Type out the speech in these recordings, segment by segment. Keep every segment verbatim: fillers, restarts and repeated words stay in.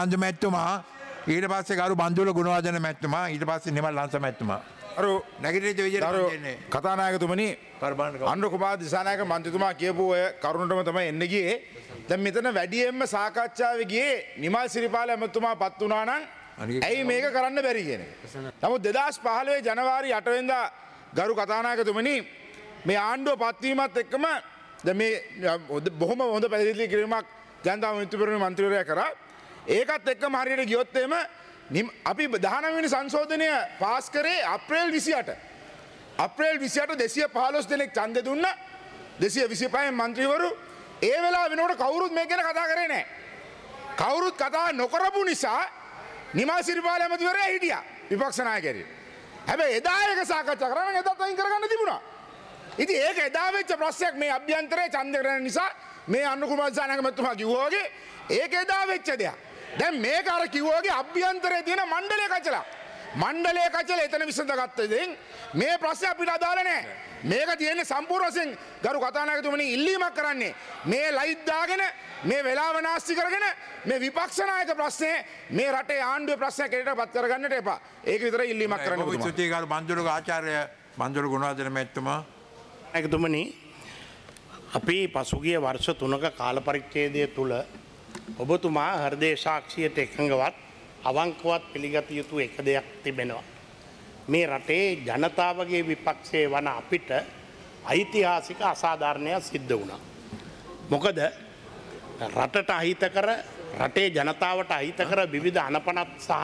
අන්දු මැතිතුමා ඊට පස්සේ ගරු බන්දුල ගුණවර්ධන මැතිතුමා ඊට පස්සේ නිමල් ලංස මැතිතුමා අරු නැගිටින විදිහට කතානායකතුමනි අනුර කුමාර දිසානායක මන්ත්‍රීතුමා කියපු ඔය කරුණටම තමයි එන්න ගියේ. දැන් මෙතන වැඩියෙන්ම සාකච්ඡාවේ ගියේ නිමල් සිරිපාල ඇමතුමා පත් වුණා නම් ඇයි මේක කරන්න බැරි කියන එක. නමුත් දෙදාස් පහළොව ජනවාරි අට වෙනිදා ගරු කතානායකතුමනි මේ ආණ්ඩුව පත්වීමත් එක්කම දැන් මේ බොහොම හොඳ පැහැදිලි කිරීමක් ජනතා විමුක්තිපෙරමුණේ මන්ත්‍රීවරයා කරා. ඒකත් එක්කම හරියට ගියොත් එම අපි දහනව වෙනි සංශෝධනය පාස් කරේ අප්‍රේල් විසිඅට. අප්‍රේල් විසිඅට දෙසිය පහළොස් දෙනෙක් ඡන්දෙ දුන්න දෙසිය විසිපහ මන්ත්‍රීවරු ඒ වෙලාව වෙනකොට කවුරුත් මේක ගැන කතා කරේ නැහැ. කවුරුත් කතා නොකරපු නිසා නිමල් සිරිපාල ඇමතිවරයා හිටියා විපක්ෂ නායකයෙක්. හැබැයි එදා ඒක සාකච්ඡා කරා නම් එදාත් අයින් කරගන්න තිබුණා. ඉතින් ඒක එදා වෙච්ච ප්‍රශ්නයක් මේ අභ්‍යන්තරයේ ඡන්ද කරන නිසා මේ අනුර කුමාර දිසානායක මහත්මයා කිව්වා වගේ ඒක එදා වෙච්ච දෙයක්. දැන් මේක අර කිව්වා වගේ අභ්‍යන්තරයේ තියෙන මණ්ඩලයේ කචලා. මණ්ඩලයේ කචලා එතන විසඳගත්ත දෙයින් මේ ප්‍රශ්නේ අපිට අදාළ නැහැ. මේක තියෙන්නේ සම්පූර්ණ වශයෙන් ගරු කතානායකතුමනි ඉල්ලීමක් කරන්නේ මේ ලයිට් දාගෙන මේ වෙලාව නාස්ති කරගෙන මේ විපක්ෂ නායක ප්‍රශ්නේ මේ රටේ ආණ්ඩුවේ ප්‍රශ්නයක් එකට පත් කරගන්නට එපා. ඒක විතරයි ඉල්ලීමක් කරන්න පුළුවන්. ස්තුතියි ගරු බන්දුල ආචාර්ය බන්දුල ගුණවර්ධන මැතිතුමා. नायकතුමනි අපි පසුගිය වර්ෂ තුනක කාල පරිච්ඡේදය තුල ඔබතුමා හෘදේ සාක්ෂියට එකඟවත් අවංකවත් පිළිගත යුතු එක දෙයක් තිබෙනවා. මේ රටේ ජනතාවගේ විපක්ෂයේ වන අපිට ඓතිහාසික අසාධාරණයක් සිද්ධ වුණා. මොකද රටට අහිතකර රටේ ජනතාවට අහිතකර විවිධ අනපනත් සහ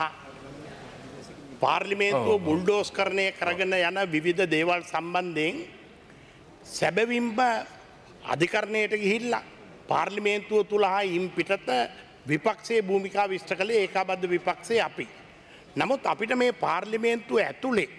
පාර්ලිමේන්තුව බුල්ඩෝස් කරණය කරගෙන යන විවිධ දේවල් සම්බන්ධයෙන් සැබවින්ම අධිකරණයට ගිහිල්ලා පාර්ලිමේන්තුව තුල හා ඉන් පිටත විපක්ෂයේ භූමිකාව විස්තර කළේ ඒකාබද්ධ විපක්ෂයේ අපි. නමුත් අපිට මේ පාර්ලිමේන්තුව ඇතුලේ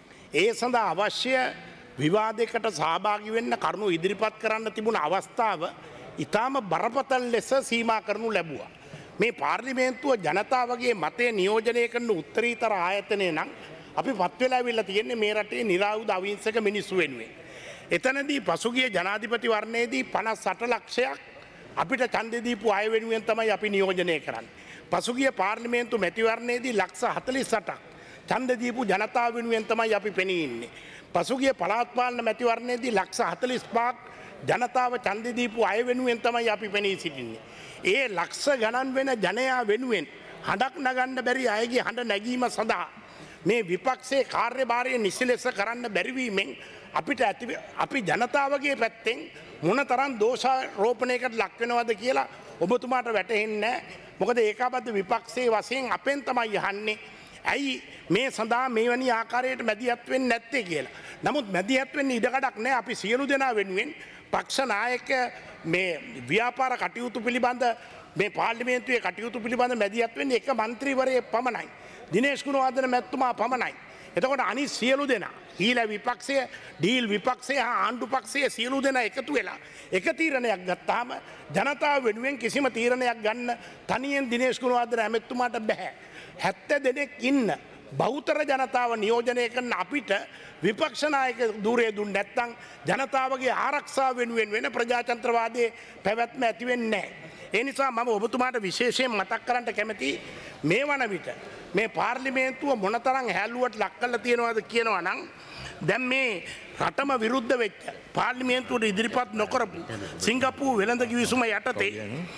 ඒ සඳහා අවශ්‍ය විවාදයකට සහභාගී වෙන්න කරුණු ඉදිරිපත් කරන්න තිබුණ අවස්ථාව ඊටාම බරපතල ලෙස සීමා කරනු ලැබුවා. මේ පාර්ලිමේන්තුව ජනතාවගේ මතය නියෝජනය කරන උත්තරීතර ආයතනය නම් අපි පත් වෙලා අවිල්ලා තියෙන්නේ මේ රටේ නිරායුධ අවිහිංසක මිනිස්සු වෙනුවෙන්. එතනදී පසුගිය ජනාධිපති වර්ණයේදී පනස් අට ලක්ෂයක් අපිට ඡන්දෙ දීපු අය වෙනුවෙන් තමයි අපි නියෝජනය කරන්නේ. පසුගිය පාර්ලිමේන්තු මැතිවරණයේදී ලක්ෂ හතළිස් අටක් ඡන්ද දීපු ජනතාව වෙනුවෙන් තමයි අපි පෙනී ඉන්නේ. පසුගිය පළාත් පාලන මැතිවරණයේදී ලක්ෂ හතළිස් පහක් ජනතාව ඡන්ද දීපු අය වෙනුවෙන් තමයි අපි පෙනී සිටින්නේ. ඒ ලක්ෂ ගණන් වෙන ජනයා වෙනුවෙන් හඬක් නගන්න බැරි අයගේ හඬ නැගීම සඳහා මේ විපක්ෂයේ කාර්යභාරය නිසි ලෙස කරන්න බැරි වීමෙන් අපිට ඇති අපි ජනතාවගේ පැත්තෙන් මොනතරම් දෝෂාරෝපණයකට ලක් වෙනවද කියලා ඔබතුමාට වැටහෙන්නේ නැහැ. මොකද ඒකාබද්ධ විපක්ෂයේ වශයෙන් අපෙන් තමයි අහන්නේ ඇයි මේ සඳහා මේවැනි ආකාරයට මැදිහත් වෙන්නේ නැත්තේ කියලා. නමුත් මැදිහත් වෙන්න ඉඩකඩක් නැහැ. අපි සියලු දෙනා වෙනුවෙන් පක්ෂ නායක මේ ව්‍යාපාර කටයුතු පිළිබඳ මේ පාර්ලිමේන්තුවේ කටයුතු පිළිබඳ මැදිහත් වෙන්නේ එක മന്ത്രിවරයෙක් පමණයි. දිනේෂ් ගුණවර්ධන මැතිතුමා පමණයි. එතකොට අනිත් සියලු දෙනා ඊළ විපක්ෂය ඩීල් විපක්ෂය හා ආණ්ඩු පක්ෂය සියලු දෙනා එකතු වෙලා එක තීරණයක් ගත්තාම ජනතාව වෙනුවෙන් කිසිම තීරණයක් ගන්න තනියෙන් දිනේෂ් ගුණවර්ධන ඇමතිතුමාට බෑ. හැත්තෑ දෙනෙක් ඉන්න බහුතර ජනතාව නියෝජනය කරන අපිට විපක්ෂ නායක ධූරය දුන්නේ නැත්නම් ජනතාවගේ ආරක්ෂාව වෙනුවෙන් වෙන ප්‍රජාතන්ත්‍රවාදයේ පැවැත්ම ඇති වෙන්නේ නැහැ. ඒ නිසා මම ඔබතුමාට විශේෂයෙන් මතක් කරන්න කැමතියි මේ වන විට මේ පාර්ලිමේන්තුව මොනතරම් හැලුවට ලක් කරලා තියෙනවද කියනවා නම් දැන් මේ රටම විරුද්ධ වෙච්ච පාර්ලිමේන්තුවට ඉදිරිපත් නොකරපු සිංගප්පූරු වෙළඳ කිවිසුම යටතේ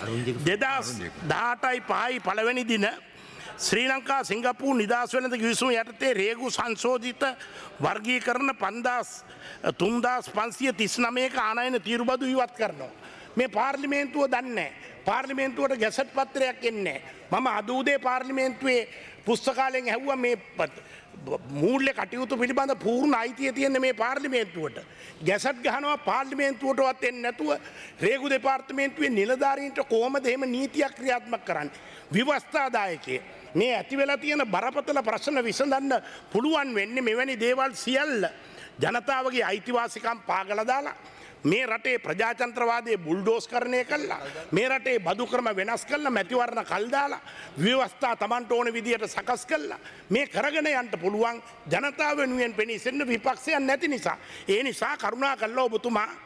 දෙදාස් දහඅටයි පහයි පළවෙනි දින ශ්‍රී ලංකා සිංගප්පූරු නිදහස් වෙළඳ කිවිසුම යටතේ රේගු සංශෝධිත වර්ගීකරණ තුන්දාස් පන්සිය තිස් නවයක ආනයන තීරුබදු ඉවත් කරනවා. මේ පාර්ලිමේන්තුව දන්නේ නැහැ. පාර්ලිමේන්තුවට ගැසට් පත්‍රයක් එන්නේ නැහැ. මම අද උදේ පාර්ලිමේන්තුවේ පුස්තකාලයෙන් ඇහුවා මේ මූල්‍ය කටයුතු පිළිබඳ පූර්ණ අයිතිය තියෙන මේ පාර්ලිමේන්තුවට ගැසට් ගහනවා පාර්ලිමේන්තුවටවත් එන්නේ නැතුව රේගු දෙපාර්තමේන්තුවේ නිලධාරීන්ට කොහොමද එහෙම නීතියක් ක්‍රියාත්මක කරන්නේ? විවස්ථාදායකයේ මේ ඇති වෙලා තියෙන බරපතල ප්‍රශ්න විසඳන්න පුළුවන් වෙන්නේ මෙවැනි දේවල් සියල්ල ජනතාවගේ අයිතිවාසිකම් පාගලා දාලා මේ රටේ ප්‍රජාතන්ත්‍රවාදයේ බුල්ඩෝස් කරණය කළා. මේ රටේ බදු ක්‍රම වෙනස් කළා, මැතිවරණ කල් දාලා, ව්‍යවස්ථා Tamanට ඕන විදියට සකස් කළා. මේ කරගෙන යන්න පුළුවන් ජනතාව වෙනුවෙන් පෙනී සිටින විපක්ෂයන් නැති නිසා. ඒ නිසා කරුණාකරලා ඔබතුමා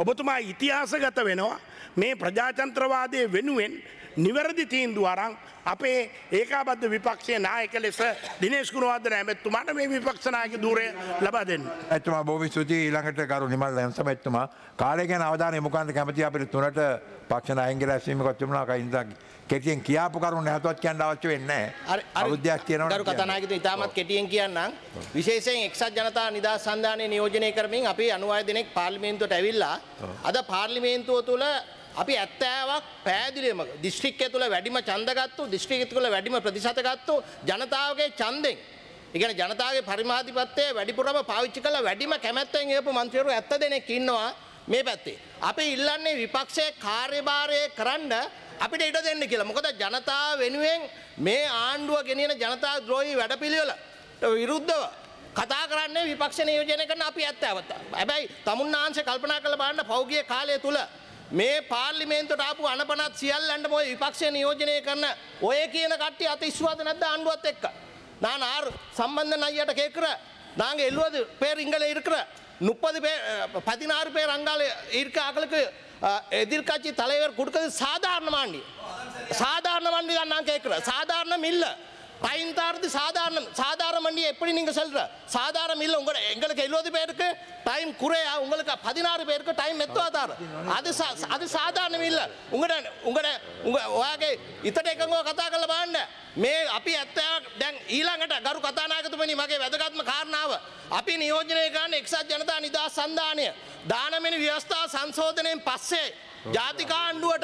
ඔබතුමා ඉතිහාසගත වෙනවා මේ ප්‍රජාතන්ත්‍රවාදය වෙනුවෙන් නිවැරදි තීන්දුව අරන් අපේ ඒකාබද්ධ විපක්ෂයේ නායක ලෙස දිනේෂ් ගුණවර්ධන ඇමතුමාට මේ විපක්ෂ නායක ධූරය ලබා දෙන්න. ඇත්තම බොහොම ස්තුතියි ඊළඟට කරු නිමල් ලංසම ඇතුමා කාලය ගැන අවධානය යොමු කරන්න කැමතියි අපිට තුනට පක්ෂ නායකයන්ගේ රැස්වීමක් තිබුණා කයින්දා කෙටියෙන් කියාපු කරුණු නැවතත් කියන්න අවශ්‍ය වෙන්නේ නැහැ. අවුරුද්දයක් කියනවනේ. ගරු කතානායකතුමා ඉතාමත් කෙටියෙන් කියන්නම්. විශේෂයෙන් එක්සත් ජනතා නිදහස් සන්ධානය නියෝජනය කරමින් අපි අනූවය දෙනෙක් පාර්ලිමේන්තුවට ඇවිල්ලා අද පාර්ලිමේන්තුව තුළ අපි ඇත්තෑවක් පැහැදිලිවම දිස්ත්‍රික්කය තුළ වැඩිම ඡන්දගත්තු දිස්ත්‍රික්කය තුළ වැඩිම ප්‍රතිශතගත්තු ජනතාවගේ ඡන්දෙන් ඒ කියන්නේ ජනතාවගේ පරිමාධිපත්‍යය වැඩිපුරම පාවිච්චි කළ වැඩිම කැමැත්තෙන් ඉපු මන්ත්‍රීවරු ඇත්ත දෙනෙක් ඉන්නවා මේ පැත්තේ. අපි ඉල්ලන්නේ විපක්ෂයේ කාර්යභාරය කරන්න අපිට ඉඩ දෙන්න කියලා. මොකද ජනතාව වෙනුවෙන් මේ ආණ්ඩුව ගෙනියන ජනතා ද්‍රෝහී වැඩපිළිවෙල විරුද්ධව කතා කරන්නේ විපක්ෂ නියෝජනය කරන අපි ඇත්තවත. හැබැයි තමුන්නාංශ කල්පනා කරලා බලන්න පෞගිය කාලය තුල මේ පාර්ලිමේන්තුවට ආපු අනපනත් සියල්ලන්ටම ওই විපක්ෂ නියෝජනය කරන ඔය කියන කට්ටිය අතිස්වාද නැද්ද ආණ්ඩුවත් එක්ක? நான் ஆர் சம்பந்தன் ஐயாட்ட கேட்குறேன் நாங்கள் எழுபது பேர் இங்கே இருக்கிற முப்பது பேர் பதினாறு பேர் அங்கால இருக்க ஆக்களுக்கு எதிர்கட்சி தலைவர் கொடுக்கறது சாதாரணமாண்டி சாதாரணமாண்டி தான் நான் கேட்குறேன் சாதாரணம் இல்லை டைம் தாரது சாதாரணம் சாதாரண மண்டி எப்படி நீங்கள் சொல்கிற சாதாரணம் இல்லை உங்களை எங்களுக்கு எழுபது பேருக்கு டைம் குறையா உங்களுக்கு பதினாறு பேருக்கு டைம் எத்துவா தாரு அது அது சாதாரணம் இல்லை உங்களோட உங்களோட உங்கள் வாගේ ඉතට එකඟව කතා කරලා බලන්න මේ අපි ඇත්ත දැන් ඊළඟට ගරු කතානායකතුමනි මගේ වැදගත්ම කාරණාව අපි නියෝජනය කරන එක්සත් ජනතා නිදහස් සන්ධානය දානමෙනි ව්‍යවස්ථා සංශෝධනයෙන් පස්සේ ජාතික ආණ්ඩුවට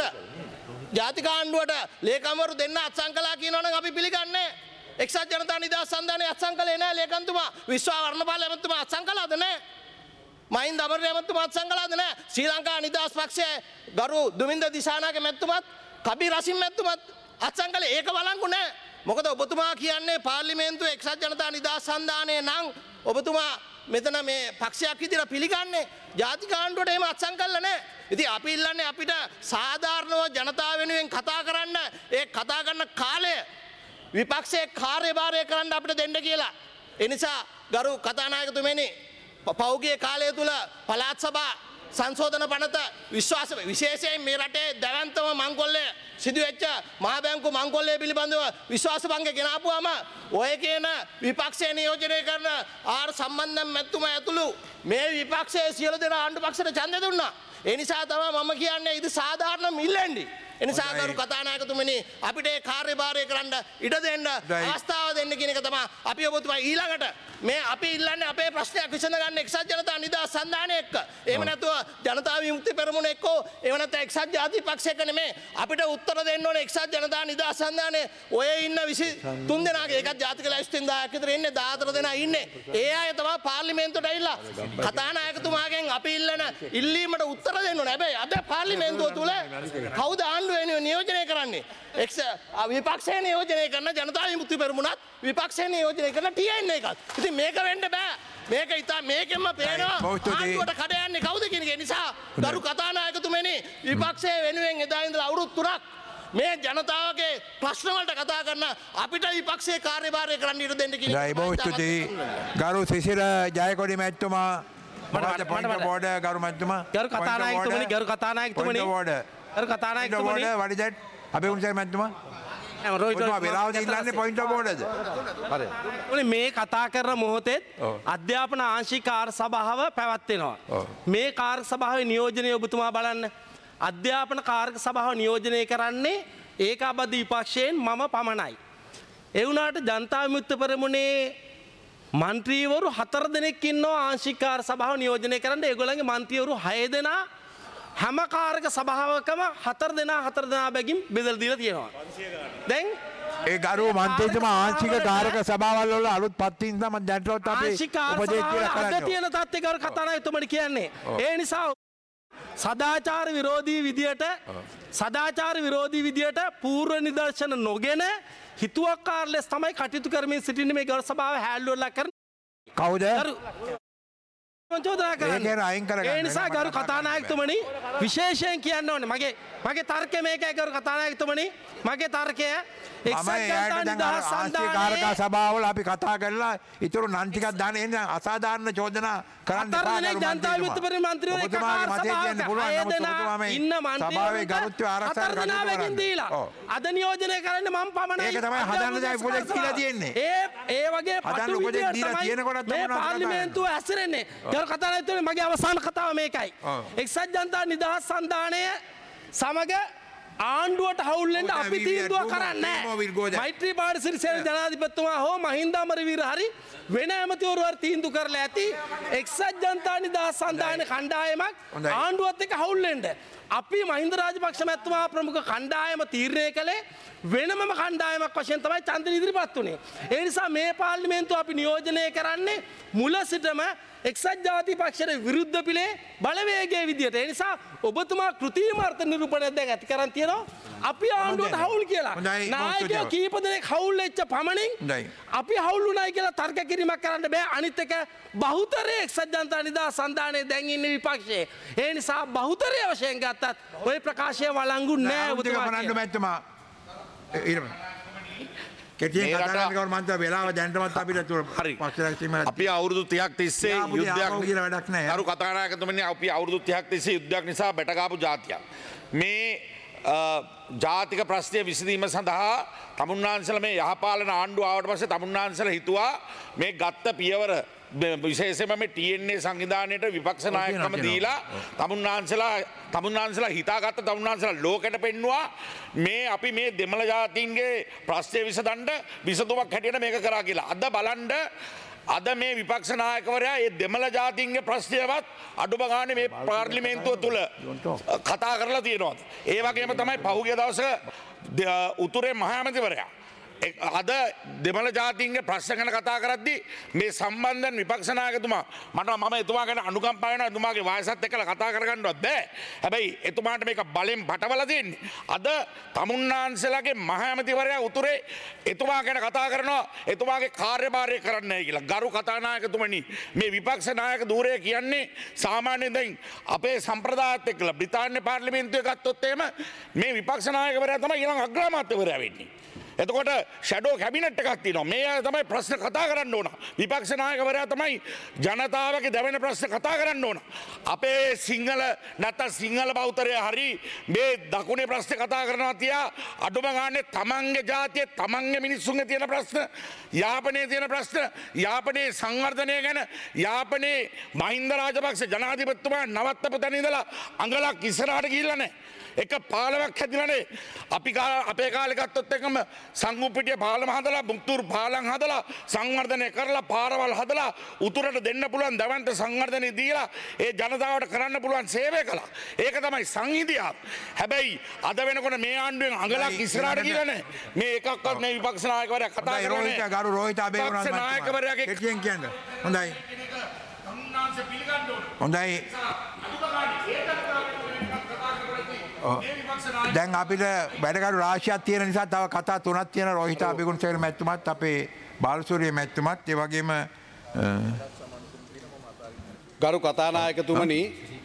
ජාතික ආණ්ඩුවට ලේකම්වරු දෙන්න අත්සන් කළා කියනවනම් අපි පිළිගන්නේ එක්සත් ජනතා නිදහස් සන්ධානය අත්සන් කළේ නැහැ ලේකම්තුමා විශ්වා වර්ණපාල ඇමතුමා අත්සන් කළාද නැහැ මහින්ද අමරණීය ඇමතුමා අත්සන් කළාද නැහැ ශ්‍රී ලංකා නිදහස් පක්ෂයේ ගරු දුමින්ද දිසානායක මැතිතුමත් කබීර් රසිම් මැතිතුමත් අත්සන් කළේ ඒක වළංගු නැහැ මොකද ඔබතුමා කියන්නේ පාර්ලිමේන්තුවේ එක්සත් ජනතා නිදහස් සන්ධානය නම් ඔබතුමා මෙතන මේ පක්ෂයක් විදිහට පිළිගන්නේ ජාතික ආණ්ඩුවට එහෙම අත්සන් කළා නැහැ ඉතින් අපි ඉල්ලන්නේ අපිට සාධාරණව ජනතාව වෙනුවෙන් කතා කරන්න ඒ කතා කරන කාලය විපක්ෂයේ කාර්යභාරය කරන්න අපිට දෙන්න කියලා. ඒ නිසා ගරු කතානායකතුමනි පෞගිය කාලය තුල පළාත් සභා සංශෝධන පනත විශ්වාස විශේෂයෙන් මේ රටේ දැවැන්තම මංකොල්ලය සිදුවෙච්ච මහ බැංකු මංකොල්ලය පිළිබඳව විශ්වාස භංග ගෙනාපුවාම ඔය කියන විපක්ෂය නියෝජනය කරන ආර් සම්බන්ධම් මැතිතුමා ඇතුළු මේ විපක්ෂයේ සියලු දෙනා ආණ්ඩු පක්ෂයට ඡන්දය දුන්නා. ඒ නිසා තමයි මම කියන්නේ ఇది සාධාරණ මිල්ලෙන්ඩි. එනිසා ගරු කතානායකතුමනි අපිට ඒ කාර්යභාරය කරන්න ඉඩ දෙන්න අවස්ථාව දෙන්න කියන එක තමයි අපි ඔබතුමා ඊළඟට මේ අපි ඉල්ලන්නේ අපේ ප්‍රශ්නයක් විසඳ ගන්න එක්සත් ජනතා නිදහස් සන්ධානය එක්ක. එහෙම නැතුව ජනතා විමුක්ති පෙරමුණ එක්ක එහෙම නැත්නම් එක්සත් ජාතික පක්ෂ එක්ක නෙමෙයි අපිට උත්තර දෙන්න ඕනේ එක්සත් ජනතා නිදහස් සන්ධානය ඔය ඉන්න විසි තුන් දෙනාගේ එකක් ජාතික ලැයිස්තුවෙන් දහයක් විතර ඉන්නේ දහහතර දෙනා ඉන්නේ. ඒ අය තමයි පාර්ලිමේන්තුවට ඇවිල්ලා කතානායකතුමාගෙන් අපි ඉල්ලන ඉල්ලීමට උත්තර දෙන්න ඕනේ. හැබැයි අද පාර්ලිමේන්තුව තුල කවුද නියෝජනය කරන්නේ එක්ස විපක්ෂය නියෝජනය කරන ජනතා විමුක්ති පෙරමුණත් විපක්ෂය නියෝජනය කරන ටී එන් එකත්. ඉතින් මේක වෙන්න බෑ. මේක ඉතින් මේකෙන්ම පේනවා ආණ්ඩුවට කඩ යන්නේ කවුද කියන එක නිසා ගරු කතානායකතුමනි විපක්ෂය වෙනුවෙන් එදා ඉඳලා අවුරුදු තුනක් මේ ජනතාවගේ ප්‍රශ්න වලට කතා කරන අපිට විපක්ෂයේ කාර්යභාරය කරන්න ඉඩ දෙන්න කියන එක. බොහොම ස්තුතියි. ගරු සිසිර ජයකොඩි මැතිතුමා මට පොයින්ට් බෝඩ් ගරු මැතිතුමා ගරු කතානායකතුමනි ගරු කතානායකතුමනි ගරු කතානායකතුමනි what is that අපේ උන්සර් මැතිතුමා ඔබතුමා වෙලාව දෙන්නන්නේ පොයින්ට් බෝඩ්ද හරි මේ කතා කරන මොහොතේ අධ්‍යාපන ආංශික කාර්ය සභාව පැවැත්වෙනවා මේ කාර්ය සභාවේ නියෝජනය ඔබතුමා බලන්න අධ්‍යාපන කාර්ය සභාව නියෝජනය කරන්නේ ඒකාබද්ධ විපක්ෂයෙන් මම පමණයි ඒ වුණාට ජනතා විමුක්ති පෙරමුණේ මන්ත්‍රීවරු හතර දෙනෙක් ඉන්නවා ආංශික කාර්ය සභාව නියෝජනය කරන්න ඒගොල්ලන්ගේ මන්ත්‍රීවරු හය දෙනා හැම කාර්යක සභාවකම හතර දෙනා හතර දෙනා බැගින් බෙදලා දීලා තියෙනවා. දැන් ඒ ගරු මන්ත්‍රීතුමා ආංශික කාර්යක සභාවල් වල අලුත් පත්තින් තමයි දැන්ටවත් අපි උපදේශ කියලා කරන්නේ. අද තියෙන තත්ත්වය ගරු කතානායකතුමනි කියන්නේ. ඒ නිසා සදාචාර විරෝධී විදියට සදාචාර විරෝධී විදියට පූර්ව නිදර්ශන නොගෙන හිතුවක්කාර ලෙස තමයි කටයුතු කරමින් සිටින්නේ මේ ගරු සභාව හැල්ලුවලා කරන කවුද? චෝදනා කරන්න. ඒ නිසා ගරු කතානායකතුමනි විශේෂයෙන් කියන්න ඕනේ මගේ මගේ තර්කය මේකයි ගරු කතානායකතුමනි මගේ තර්කය මම එයාට දැන් ආශ්‍රිකාරක සභාවල අපි කතා කරලා ඉතුරු නම් ටිකක් දාන්න එන්නේ අසාධාරණ චෝදනා කරන්න එපා ගරු ජනතා විමුක්ති මන්ත්‍රීවරයෙක් ඔබතුමාගේ මතය කියන්න පුළුවන් නමුත් ඔබතුමා මේ ඉන්න මන්ත්‍රීවරු සභාවේ ගරුත්වය ආරක්ෂා කරන්න දීලා අද නියෝජනය කරන්න මම පමණයි ඒක තමයි හදන්න දැන් ප්‍රොජෙක්ට් කියලා තියෙන්නේ ඒ ඒ වගේ හදන්න ප්‍රොජෙක්ට් දීලා තියෙනකොට මේ පාර්ලිමේන්තුව ඇසරෙන්නේ ගරු කතානායකතුමනි මගේ අවසාන කතාව මේකයි එක්සත් ජනතා නිදහස් සන්ධානය සමග ආණ්ඩුවට හවුල්ලෙන්ට අපි තීන්දුව කරන්නේ මෛත්‍රීපාල සිරිසේන ජනාධිපතිතුමා හෝ මහින්ද අමරවීර හරි වෙන ඇමතිවරු හරි තීන්දුව කරලා ඇති එක්සත් ජනතා නිදහස් සන්ධාන කණ්ඩායමක් ආණ්ඩුවත් එක්ක හවුල්ලෙන්ට අපි මහින්ද රාජපක්ෂ මැතිතුමා ප්‍රමුඛ කණ්ඩායම තීරණය කළේ වෙනමම කණ්ඩායමක් වශයෙන් තමයි ඡන්ද ඉදිරිපත් වුණේ. ඒ නිසා මේ පාර්ලිමේන්තුව අපි නියෝජනය කරන්නේ මුල සිටම එක්සත් ජාතික පක්ෂයට විරුද්ධ පිළේ බලවේගයේ විදියට. ඒ නිසා ඔබතුමා කෘත්‍රිම අර්ථ නිරූපණයක් දැන් ඇති කරන් තියෙනවා. අපි ආණ්ඩුවට හවුල් කියලා. නායකයෝ කීප දෙනෙක් හවුල් වෙච්ච පමණින් අපි හවුල් වුණයි කියලා තර්ක කිරීමක් කරන්න බෑ. අනිත් එක බහුතරයේ එක්සත් ජනතා නිදහස් සන්ධානයේ දැන් ඉන්නේ විපක්ෂයේ. ඒ නිසා බහුතරය වශයෙන් ගත්තත් ওই ප්‍රකාශය වළංගු නෑ ඔබතුමා. අපි අවුරුදු තිහක් තිස්සේ යුද්ධයක් අරු කතානායකතුමනි අපි අවුරුදු තිහක් තිස්සේ යුද්ධයක් නිසා බැටකාපු ජාතියක්. මේ ජාතික ප්‍රශ්නය විසඳීම සඳහා තමුන්නාන්සල මේ යහපාලන ආණ්ඩුව ආවට පස්සේ තමුන්නාන්සල හිතුවා මේ ගත්ත පියවර විශේෂයෙන්ම මේ ටී එන් ඒ සංවිධානයට විපක්ෂ නායකකම දීලා තමුන්නාන්සලා තමුන්නාන්සලා හිතාගත්ත තමුන්නාන්සලා ලෝකෙට පෙන්නවා මේ අපි මේ දෙමළ ජාතීන්ගේ ප්‍රශ්නය විසඳන්න විසඳුමක් හැටියට මේක කරා කියලා. අද බලන්න අද මේ විපක්ෂ නායකවරයා මේ දෙමළ ජාතීන්ගේ ප්‍රශ්නයවත් අඩුම ගානේ මේ පාර්ලිමේන්තුව තුල කතා කරලා තියෙනවා. ඒ වගේම තමයි පහුගිය දවසක උතුරේ මහ ඇමතිවරයා අද දෙමළ ජාතීන්ගේ ප්‍රශ්න ගැන කතා කරද්දී මේ සම්බන්ධයෙන් විපක්ෂ නායකතුමා මට මම එතුමා ගැන අනුකම්පා වෙනවා එතුමාගේ වයසත් එක්කලා කතා කරගන්නවත් බෑ. හැබැයි එතුමාට මේක බලෙන් පටවලා තියෙන්නේ. අද තමුන්නාන්සලාගේ මහ ඇමතිවරයා උතුරේ එතුමා ගැන කතා කරනවා එතුමාගේ කාර්යභාරය කරන්නේ නැහැ කියලා. ගරු කතානායකතුමනි මේ විපක්ෂ නායක ධූරය කියන්නේ සාමාන්‍යයෙන් දැන් අපේ සම්ප්‍රදායත් එක්කලා බ්‍රිතාන්‍ය පාර්ලිමේන්තුවේ ගත්තොත් එහෙම මේ විපක්ෂ නායකවරයා තමයි ඊළඟ අග්‍රාමාත්‍යවරයා වෙන්නේ. එතකොට ෂැඩෝ කැබිනට් එකක් තියෙනවා. මේ අය තමයි ප්‍රශ්න කතා කරන්න ඕන. විපක්ෂ නායකවරයා තමයි ජනතාවගේ දැවෙන ප්‍රශ්න කතා කරන්න ඕන. අපේ සිංහල නැත්නම් සිංහල බෞද්ධරය හරි මේ දකුණේ ප්‍රශ්න කතා කරනවා තියා අඩුම ගානේ තමන්ගේ ජාතියේ තමන්ගේ මිනිස්සුන්ගේ තියෙන ප්‍රශ්න, යාපනයේ තියෙන ප්‍රශ්න, යාපනයේ සංවර්ධනය ගැන, යාපනයේ මහින්ද රාජපක්ෂ ජනාධිපතිතුමා නවත්තපු තැන ඉඳලා අඟලක් ඉස්සරහට ගිහිල්ලා නැහැ. එක පාලමක් හැදිලානේ. අපි අපේ කාලේ ගත්තොත් එකම සංගුප්පිටිය පාලම හදලා මුක්තූර් පාලම් හදලා සංවර්ධනය කරලා පාරවල් හදලා උතුරට දෙන්න පුළුවන් දවන්ත සංවර්ධනය දීලා ඒ ජනතාවට කරන්න පුළුවන් සේවය කළා. ඒක තමයි සංහිඳියාව. හැබැයි අද වෙනකොට මේ ආණ්ඩුවෙන් අඟලක් ඉස්සරහට ගිහලා නැහැ. මේ එකක්වත් මේ විපක්ෂ නායකවරයා කතා කරන්නේ. රෝහිත ගරු රෝහිත අබේගුණ නායකවරයාගේ කෙටියෙන් කියන්නේ. හොඳයි. හොඳයි. දැන් අපිට වැඩකරු රාශියක් තියෙන නිසා තව කතා තුනක් තියෙන රෝහිත අබේගුණසේකර මැතිතුමත් අපේ බාලසූරිය මැතිතුමත් ඒ වගේම ගරු කතානායකතුමනි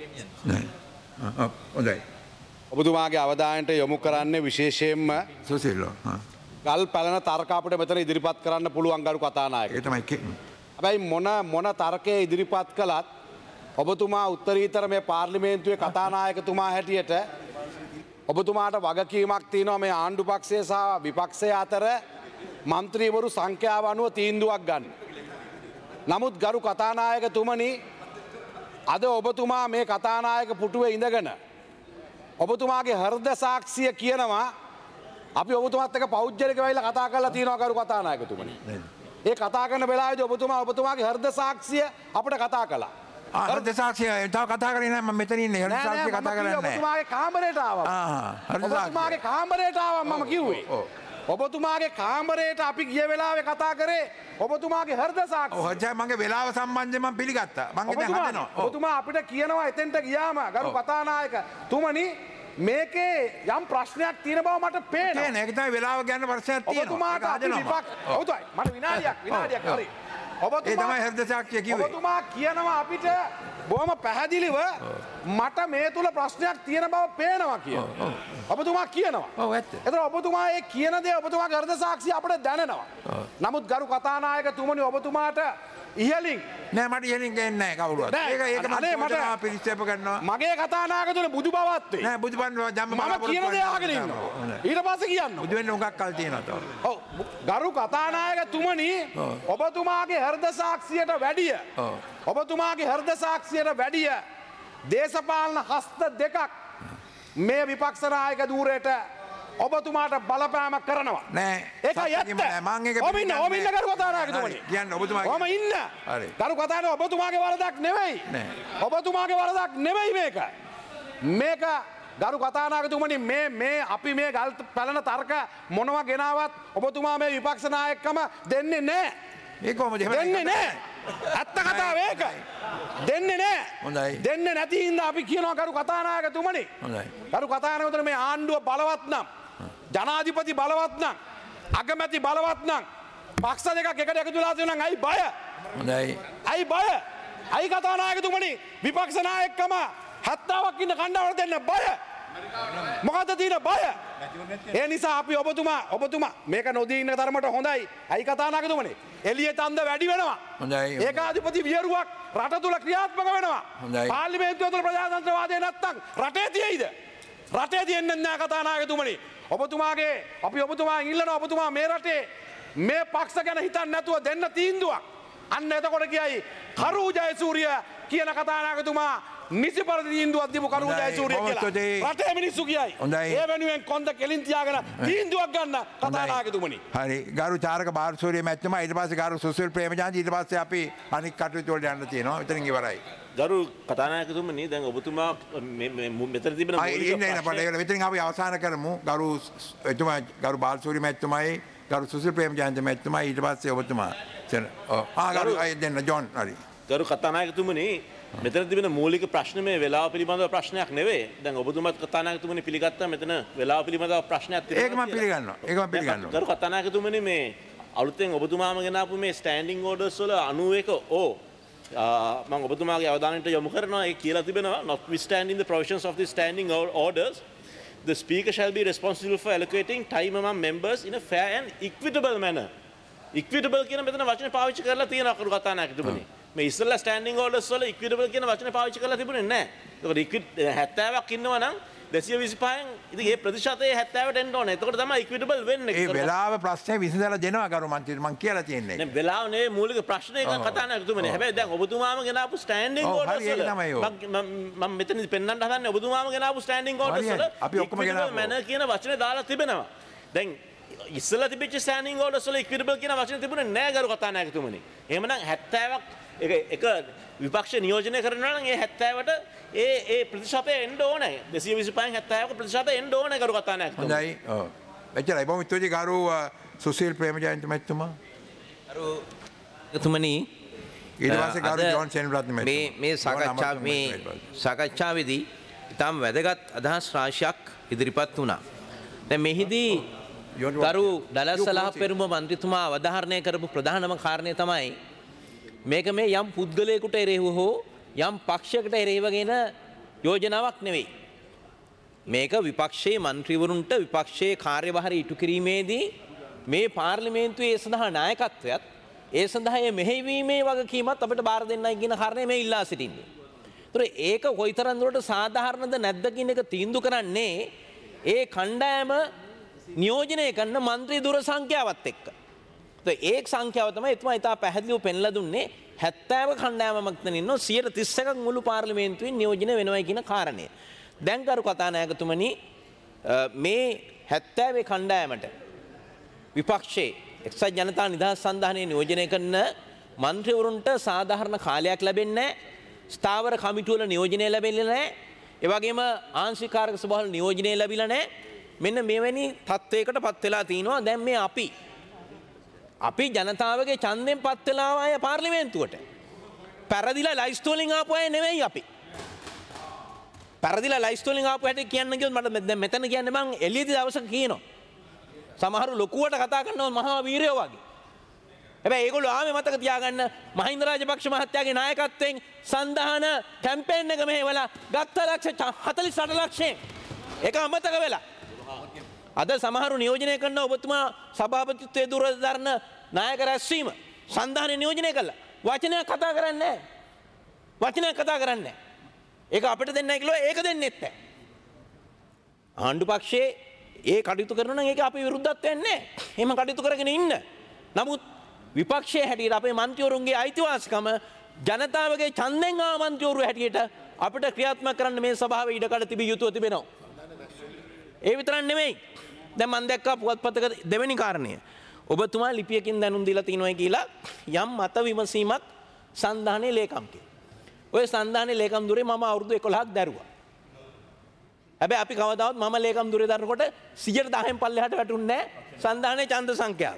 හොඳයි ඔබතුමාගේ අවධානයට යොමු කරන්නේ විශේෂයෙන්ම සුසිල්ලෝ ගල් පැලන තර්ක අපිට මෙතන ඉදිරිපත් කරන්න පුළුවන් ගරු කතානායක. ඒ තමයි හැබැයි මොන මොන තර්කයේ ඉදිරිපත් කළත් ඔබතුමා උත්තරීතර මේ පාර්ලිමේන්තුවේ කතානායකතුමා හැටියට ඔබතුමාට වගකීමක් තියෙනවා මේ ආණ්ඩු පක්ෂය සහ විපක්ෂය අතර මන්ත්‍රීවරු සංඛ්‍යාව අනුව තීන්දුවක් ගන්න. නමුත් ගරු කතානායකතුමනි අද ඔබතුමා මේ කතානායක පුටුවේ ඉඳගෙන ඔබතුමාගේ හෘද සාක්ෂිය කියනවා අපි ඔබතුමාත් එක්ක පෞද්ගලික වෙයිලා කතා කරලා තියෙනවා ගරු කතානායකතුමනි. ඒ කතා කරන වෙලාවේදී ඔබතුමා ඔබතුමාගේ හෘද සාක්ෂිය අපිට කතා කළා. හෘද සාක්ෂිය තව කතා කරේ නැහැ මම මෙතන ඉන්නේ හෘද සාක්ෂිය කතා කරන්නේ නැහැ. ඔබතුමාගේ කාමරයට ආවා. ආ හෘද සාක්ෂිය. ඔබතුමාගේ කාමරයට ආවා මම කිව්වේ. ඔබතුමාගේ කාමරයට අපි ගිය වෙලාවේ කතා කරේ ඔබතුමාගේ හෘද සාක්ෂිය. ඔව් හජා මගේ වෙලාව සම්බන්ධයෙන් මම පිළිගත්තා. මම දැන් හදනවා. ඔබතුමා අපිට කියනවා එතෙන්ට ගියාම ගරු කතානායක තුමනි මේකේ යම් ප්‍රශ්නයක් තියෙන බව මට පේනවා. තියෙන ඒක තමයි වෙලාව ගන්න ප්‍රශ්නයක් තියෙනවා. ඔබතුමාට අපි විපක්ෂ ඔව්යි මට විනාඩියක් විනාඩියක් හරි. ඒ තමයි හෘද සාක්ෂිය කිව්වේ. ඔබතුමා කියනවා අපිට බොහොම පැහැදිලිව මට මේ තුල ප්‍රශ්නයක් තියෙන බව පේනවා කියලා. ඔබතුමා කියනවා. ඔව් ඇත්ත. ඒතර ඔබතුමා ඒ කියන දේ ඔබතුමාගේ හෘද සාක්ෂිය අපිට දැනෙනවා. නමුත් ගරු කතානායකතුමනි ඔබතුමාට ඉහලින් නෑ මට ඉහලින් ගේන්නේ නෑ කවුරුවත්. ඒක ඒක මම මට පිළිස්සෙප කරනවා. මගේ කතානායකතුනේ බුදු බවත් වේ. නෑ බුදුපන් ජම්ම මම කියන දේ අහගෙන ඉන්නවා. ඊට පස්සේ කියන්න. බුදු වෙන්න උගක් කල් තියෙනවා තව. ඔව් ගරු කතානායකතුමනි ඔබතුමාගේ හෘද සාක්ෂියට වැඩිය ඔබතුමාගේ හෘද සාක්ෂියට වැඩිය දේශපාලන හස්ත දෙකක් මේ විපක්ෂ නායක ධූරයට ඔබතුමාට බලපෑම කරනවා. නෑ ඒක ඇත්ත. මම ඒක ඔබ ඉන්න ඔබ ඉන්න ගරු කතානායකතුමනි. කියන්න ඔබතුමා. ඔබ ඉන්න. හරි. ගරු කතානායක ඔබතුමාගේ වරදක් නෙවෙයි. නෑ. ඔබතුමාගේ වරදක් නෙවෙයි මේක. මේක ගරු කතානායකතුමනි මේ මේ අපි මේ ගල් පැලන තර්ක මොනවා ගෙනාවත් ඔබතුමා මේ විපක්ෂ නායකකම දෙන්නේ නැහැ. ඒක කොහොමද එහෙම දෙන්නේ නැහැ. ඇත්ත කතාව ඒක. දෙන්නේ නැහැ. හොඳයි. දෙන්නේ නැති හින්දා අපි කියනවා ගරු කතානායකතුමනි. හොඳයි. ගරු කතානායකතුමනි මේ ආණ්ඩුව බලවත් නම් ජනාධිපති බලවත් නම් අගමැති බලවත් නම් පක්ෂ දෙකක් එකට එකතු වෙලා තියෙනවා නම් අයි බය. හොඳයි. අයි බය. අයි කතානායකතුමනි විපක්ෂ නායකකම හැත්තෑවක් ඉන්න කණ්ඩායමට දෙන්න බය. මොකද්ද තියෙන බය? ඒ නිසා අපි ඔබතුමා ඔබතුමා මේක නොදී ඉන්න තරමට හොඳයි. අයි කතානායකතුමනි එළියේ තන්ද වැඩි වෙනවා. හොඳයි. ඒකාධිපති වියරුවක් රට තුල ක්‍රියාත්මක වෙනවා. හොඳයි. පාර්ලිමේන්තුව තුල ප්‍රජාතන්ත්‍රවාදය නැත්තම් රටේ තියෙයිද? රටේ තියෙන්නේ නැහැ කතානායකතුමනි. ඔබතුමාගේ අපි ඔබතුමාගෙන් ඉල්ලනවා ඔබතුමා මේ රටේ මේ පක්ෂ ගැන හිතන්නේ නැතුව දෙන්න තීන්දුවක්. අන්න එතකොට කියයි කරු ජයසූරිය කියන කතානායකතුමා නිසි පරිදි තීන්දුවක් දීපු කරු ජයසූරිය කියලා. රටේ මිනිස්සු කියයි. ඒ වෙනුවෙන් කොන්ද කෙලින් තියාගෙන තීන්දුවක් ගන්න කතානායකතුමනි. හරි. ගරු චාරක බාරසූරිය මැතිතුමා ඊට පස්සේ ගරු සුසිල් ප්‍රේමචන්ද්‍ර ඊට පස්සේ අපි අනික් කටයුතු වලට යන්න තියෙනවා. එතනින් ඉවරයි. ගරු කතානායකතුමනි දැන් ඔබතුමා මෙතන තිබෙන මූලික ඉන්න ඉන්න පොඩ්ඩක් මෙතනින් අපි අවසන් කරමු. ගරු එතුමා ගරු බාරසූරිය මැතිතුමායි ගරු සුසිල් ප්‍රේමචන්ද්‍ර මැතිතුමා ඊට පස්සේ ඔබතුමා ආ ගරු අය දෙන්න ජොන් හරි. ගරු කතානායකතුමනි මෙතන තිබෙන මූලික ප්‍රශ්න මේ වෙලාව පිළිබඳව ප්‍රශ්නයක් නෙවෙයි. දැන් ඔබතුමාත් කතානායකතුමනි පිළිගත්තා මෙතන වෙලාව පිළිබඳව ප්‍රශ්නයක් තියෙනවා. ඒක මම පිළිගන්නවා. ඒක මම පිළිගන්නවා. ගරු කතානායකතුමනි මේ අලුතෙන් ඔබතුමාම ගෙනාපු මේ ස්ටෑන්ඩින් ඕඩර්ස් වල අනූ එක ඕ මම ඔබතුමාගේ අවධානයට යොමු කරනවා. ඒ කියලා තිබෙනවා notwithstanding the provisions of the standing orders the speaker shall be responsible for allocating time among members in a fair and equitable manner. equitable කියන මෙතන වචනේ පාවිච්චි කරලා තියෙනවා කරු කතානායකතුමනි. මේ ඉස්සෙල්ලා ස්ටෑන්ඩින් ඕඩර්ස් වල equitable කියන වචනේ පාවිච්චි කරලා තිබුණේ නැහැ. ඒකට හැත්තෑවක් ඉන්නවා නම් දෙසිය විසිපහෙන් ඉතින් ඒ ප්‍රතිශතයේ හැත්තෑවට එන්න ඕනේ. එතකොට තමයි equitable වෙන්නේ. ඒ වෙලාව ප්‍රශ්නේ විසඳලා දෙනවා කරු මන්ත්‍රී මං කියලා තියෙන්නේ. නේ වෙලාව නෙවෙයි මූලික ප්‍රශ්නේ එක කතානායකතුමනි. හැබැයි දැන් ඔබතුමාම ගෙනාපු ස්ටෑන්ඩින් ඕඩර්ස් වල මම මම මෙතනදි පෙන්වන්න හදන්නේ ඔබතුමාම ගෙනාපු ස්ටෑන්ඩින් ඕඩර්ස් වල අපි ඔක්කොම ගෙනාවා මැනර් කියන වචනේ දාලා තිබෙනවා. දැන් ඉස්සෙල්ලා තිබිච්ච ස්ටෑන්ඩින් ඕඩර්ස් වල equitable කියන වචනේ තිබුණේ නැහැ ගරු කතානායකතුමනි. එහෙමනම් හැත්තෑවක් එක එක විපක්ෂ නියෝජනය කරනවා නම් ඒ හැත්තෑවට ඒ ඒ ප්‍රතිශතය එන්න ඕනේ. දෙසිය විසිපහෙන් හැත්තෑවක ප්‍රතිශතය එන්න ඕනේ කරු කතානායකතුමනි. හොඳයි. ඔව්. එච්චරයි. බොහොම ස්තුතියි ගරු සුසිල් ප්‍රේමජයන්ත මැතිතුමා. ගරු තුමනි ඊට පස්සේ ගරු ජෝන් සෙන්රත්න මැතිතුමා. මේ මේ සාකච්ඡා මේ සාකච්ඡාවේදී ඊටම වැදගත් අදහස් රාශියක් ඉදිරිපත් වුණා. දැන් මෙහිදී ගරු දලස්සලහ පෙරුම මන්ත්‍රීතුමා අවධාරණය කරපු ප්‍රධානම කාරණය තමයි මේක මේ යම් පුද්ගලයෙකුට එරෙහිව හෝ යම් පක්ෂයකට එරෙහිවගෙන යෝජනාවක් නෙවෙයි. මේක විපක්ෂයේ මන්ත්‍රීවරුන්ට විපක්ෂයේ කාර්යභාරය ඉටු කිරීමේදී මේ පාර්ලිමේන්තුවේ ඒ සඳහා නායකත්වයත් ඒ සඳහා මෙහෙයවීමේ වගකීමත් අපිට බාර දෙන්නයි කියන කාරණය මේ ඉල්ලා සිටින්නේ. ඒතර ඒක කොයිතරම් දුරට සාධාරණද නැද්ද කියන එක තීන්දුව කරන්නේ ඒ කණ්ඩායම නියෝජනය කරන මන්ත්‍රී දුර සංඛ්‍යාවත් එක්ක. ඒ සංඛ්‍යාව තමයි එතුමා ඉතා පැහැදිලිව පෙන්ලා දුන්නේ හැත්තෑව කණ්ඩායමක් මෙතන ඉන්නවා සියයට තිස් එකක් මුළු පාර්ලිමේන්තුවෙන් නියෝජනය වෙනවයි කියන කාරණය. දැන් කරු කතානායකතුමනි මේ හැත්තෑවේ කණ්ඩායමට විපක්ෂයේ එක්සත් ජනතා නිදහස් සන්ධානයේ නියෝජනය කරන මන්ත්‍රීවරුන්ට සාධාරණ කාලයක් ලැබෙන්නේ නැහැ. ස්ථාවර කමිටු වල නියෝජනය ලැබෙන්නේ නැහැ. ඒ වගේම ආංශික කාර්යක සභාවල නියෝජනය ලැබිලා නැහැ. මෙන්න මෙවැනි තත්වයකට පත් වෙලා තිනවා. දැන් මේ අපි අපි ජනතාවගේ ඡන්දයෙන් පත් වෙලා ආය පාර්ලිමේන්තුවට. පෙරදිලා ලයිස්තු වලින් ආපු අය නෙවෙයි අපි. පෙරදිලා ලයිස්තු වලින් ආපු හැටි කියන්න කිව්වොත් මට දැන් මෙතන කියන්නේ මං එළියදී දවසක කියනවා. සමහරු ලොකුවට කතා කරනවා මහා වීරයෝ වගේ. හැබැයි ඒගොල්ලෝ ආවේ මතක තියාගන්න මහින්ද රාජපක්ෂ මහත්තයාගේ නායකත්වයෙන් සන්ධාන කැම්පේන් එක මෙහෙवला ගත්ත ලක්ෂ හතළිස් අට ලක්ෂයෙන් ඒක අමතක වෙලා අද සමහරු නියෝජනය කරන ඔබතුමා සභාපතිත්වයේ දුර දරන නායක රැස්වීම සන්ධානය නියෝජනය කළා වචනයක් කතා කරන්නේ නැහැ වචනයක් කතා කරන්නේ නැහැ ඒක අපිට දෙන්නයි කිව්වා ඒක දෙන්නෙත් නැහැ ආණ්ඩු පක්ෂයේ ඒ කටයුතු කරනවා නම් ඒක අපේ විරුද්ධත්වයක් නැහැ එහෙම කටයුතු කරගෙන ඉන්න නමුත් විපක්ෂයේ හැටියට අපේ මන්ත්‍රීවරුන්ගේ අයිතිවාසිකම ජනතාවගේ ඡන්දෙන් ආ මන්ත්‍රීවරු හැටියට අපිට ක්‍රියාත්මක කරන්න මේ සභාවේ ඉඩකඩ තිබිය යුතුව තිබෙනවා. ඒ විතරක් නෙමෙයි. දැන් මම දැක්කා පුවත්පතක දෙවෙනි කාරණය. ඔබතුමා ලිපියකින් දැනුම් දීලා තිනවයි කියලා යම් මත විමසීමක් සන්ධානයේ ලේකම්ගේ. ඔය සන්ධානයේ ලේකම් දුරේ මම අවුරුදු එකොළහක් දැරුවා. හැබැයි අපි කවදාවත් මම ලේකම් දුරේ දරනකොට සියයට දහයෙන් පල්ලෙහාට වැටුන්නේ නැහැ සන්ධානයේ ඡන්ද සංඛ්‍යාව.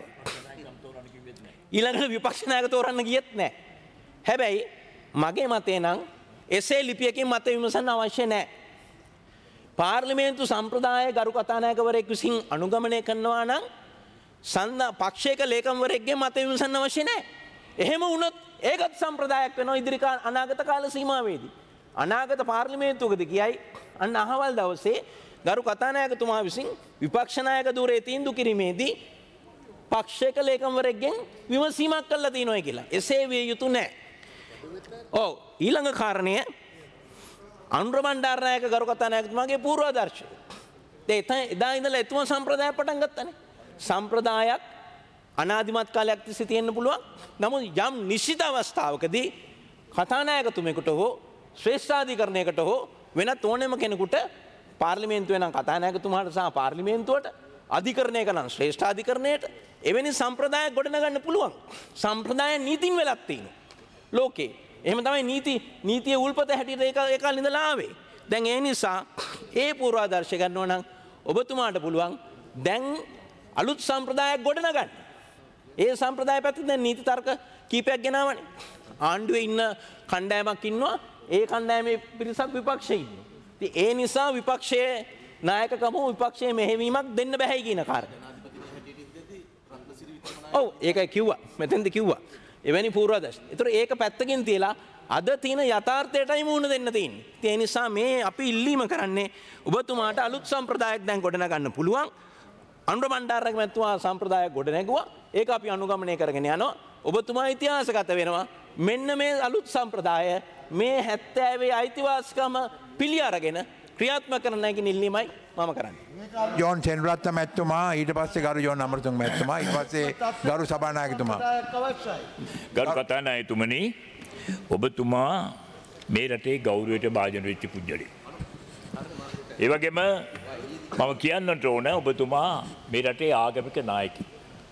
ඊළඟට විපක්ෂ නායක තෝරන්න ගියෙත් නැහැ. හැබැයි මගේ මතේ නම් එසේ ලිපියකින් මත විමසන්න අවශ්‍ය නැහැ. පාර්ලිමේන්තු සම්ප්‍රදාය ගරු කතානායකවරයෙක් විසින් අනුගමනය කරනවා නම් සන්දා පක්ෂයක ලේකම්වරයෙක්ගේ මත විමසන්න අවශ්‍ය නැහැ. එහෙම වුණොත් ඒකත් සම්ප්‍රදායක් වෙනවා ඉදිරි අනාගත කාල සීමාවේදී. අනාගත පාර්ලිමේන්තුවකදී කියයි අන්න අහවල් දවසේ ගරු කතානායකතුමා විසින් විපක්ෂ නායක ධුරයේ තීන්දුව කිරීමේදී පක්ෂයක ලේකම්වරයෙක්ගෙන් විමසීමක් කළා තියෙනවා කියලා. එසේ විය යුතු නැහැ. ඔව් ඊළඟ කාරණය අනුර බණ්ඩාරනායක ගරු කතානායකතුමාගේ පූර්වාදර්ශය. ඒ එදා ඉඳලා එතුමා සම්ප්‍රදාය පටන් ගත්තානේ. සම්ප්‍රදායක් අනාදිමත් කාලයක් තිස්සේ තියෙන්න පුළුවන්. නමුත් යම් නිශ්චිත අවස්ථාවකදී කතානායකතුමෙකුට හෝ ශ්‍රේෂ්ඨාධිකරණයකට හෝ වෙනත් ඕනෑම කෙනෙකුට පාර්ලිමේන්තුවේ නම් කතානායකතුමාට සහ පාර්ලිමේන්තුවට අධිකරණයක නම් ශ්‍රේෂ්ඨාධිකරණයට එවැනි සම්ප්‍රදායක් ගොඩනගන්න පුළුවන්. සම්ප්‍රදාය නීතින් වෙලක් තියෙනවා ලෝකේ. එහෙම තමයි නීති නීතිය උල්පත හැටියට ඒක ඒකල් ඉඳලා ආවේ. දැන් ඒ නිසා ඒ පූර්වාදර්ශය ගන්නවා නම් ඔබතුමාට පුළුවන් දැන් අලුත් සම්ප්‍රදායක් ගොඩනගන්න. ඒ සම්ප්‍රදාය පැත්තෙන් දැන් නීති තර්ක කීපයක් ගෙනාවනේ. ආණ්ඩුවේ ඉන්න කණ්ඩායමක් ඉන්නවා. ඒ කණ්ඩායමේ පිරිසක් විපක්ෂයේ ඉන්නවා. ඉතින් ඒ නිසා විපක්ෂයේ නායකකම විපක්ෂයේ මෙහෙවීමක් දෙන්න බෑයි කියන කාරණා. ඔව් ඒකයි කිව්වා. මෙතෙන්ද කිව්වා. එවැනි පූර්වාදර්ශ. ඒතර ඒක පැත්තකින් තියලා අද තියෙන යථාර්ථයටයි මුහුණ දෙන්න තියෙන්නේ. ඒ නිසා මේ අපි ඉල්ලීම කරන්නේ ඔබතුමාට අලුත් සම්ප්‍රදායක් දැන් ගොඩනගන්න පුළුවන්. අනුර බණ්ඩාරනායක මැතිතුමා සම්ප්‍රදායක් ගොඩනැගුවා. ඒක අපි අනුගමනය කරගෙන යනවා. ඔබතුමා ඉතිහාසගත වෙනවා. මෙන්න මේ අලුත් සම්ප්‍රදාය මේ හැත්තෑවේ අයිතිවාසිකම පිළි අරගෙන ක්‍රියාත්මක කරන්න කියන ඉල්ලීමයි මම කරන්නේ. ජෝන් සෙන්රත්න මැතිතුමා ඊට පස්සේ ගරු ජෝන් අමරතුංග මැතිතුමා ඊට පස්සේ ගරු සභානායකතුමා. ගරු කතානායකතුමනි ඔබතුමා මේ රටේ ගෞරවයට භාජන වෙච්ච පුජ්‍යලෙක්. ඒ වගේම මම කියන්නට ඕන ඔබතුමා මේ රටේ ආගමික නායකයෙක්.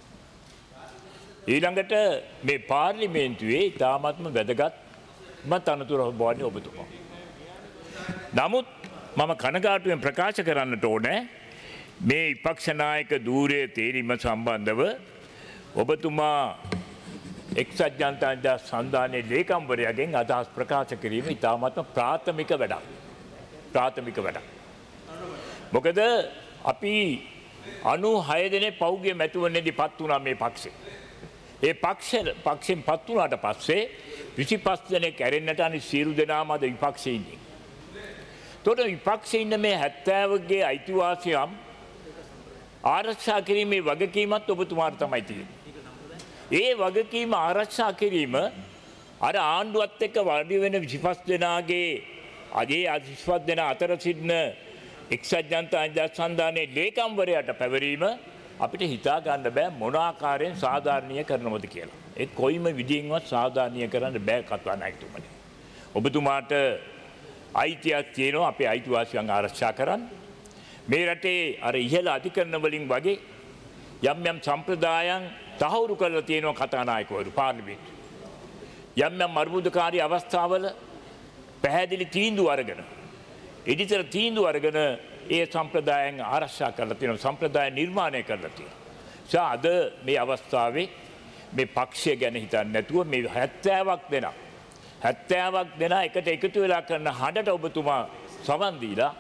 ඊළඟට මේ පාර්ලිමේන්තුවේ ඉතාමත්ම වැදගත්ම තනතුර බවන්නේ ඔබතුමා. නමුත් මම කනගාටුවෙන් ප්‍රකාශ කරන්නට ඕනේ මේ විපක්ෂ නායක ධූරයේ තේරීම සම්බන්ධව ඔබතුමා එක්සත් ජනතා සන්ධානයේ ලේකම්වරයාගෙන් අදහස් ප්‍රකාශ කිරීම ඉතාමත්ම ප්‍රාථමික වැඩක්. ප්‍රාථමික වැඩක්. මොකද අපි අනූහය දෙනෙක් පෞද්ගලික මැතිවරණයේදී පත් වුණා මේ පක්ෂේ. ඒ පක්ෂ පක්ෂෙන් පත් වුණාට පස්සේ විසිපස් දෙනෙක් ඇරෙන්නට අනිත් සියලු දෙනාම අද විපක්ෂයේ ඉන්නේ. තොට විපක්ෂයේ ඉන්න මේ හැත්තෑවගේ අයිතිවාසියම් ආරක්ෂා කිරීමේ වගකීමත් ඔබතුමාට තමයි තියෙන්නේ. ඒ වගකීම ආරක්ෂා කිරීම අර ආණ්ඩුවත් එක්ක වඩි වෙන විසිපස් දෙනාගේ අගේ විසිපස් දෙනා අතර සිටින එක්සත් ජනතා සන්ධානයේ ලේකම්වරයාට පැවරීම අපිට හිතා ගන්න බෑ මොන ආකාරයෙන් සාධාරණීය කරනවද කියලා. ඒ කොයිම විදියෙන්වත් සාධාරණීය කරන්න බෑ කතානායකතුමනි. ඔබතුමාට අයිතියක් තියෙනවා අපේ අයිතිවාසිකම් ආරක්ෂා කරන්න. මේ රටේ අර ඉහළ අධිකරණ වලින් වගේ යම් යම් සම්ප්‍රදායන් තහවුරු කරලා තියෙනවා කතානායකවරු පාර්ලිමේන්තුවේ. යම් යම් අර්බුදකාරී අවස්ථාවල පැහැදිලි තීන්දුව අරගෙන එඩිතර තීන්දුව අරගෙන ඒ සම්ප්‍රදායන් ආරක්ෂා කරලා තියෙනවා සම්ප්‍රදාය නිර්මාණය කරලා තියෙනවා. අද මේ අවස්ථාවේ මේ පක්ෂය ගැන හිතන්නේ නැතුව මේ හැත්තෑවක් දෙනා හැත්තෑවක් දෙනා එකට එකතු වෙලා කරන හඬට ඔබතුමා සවන් දීලා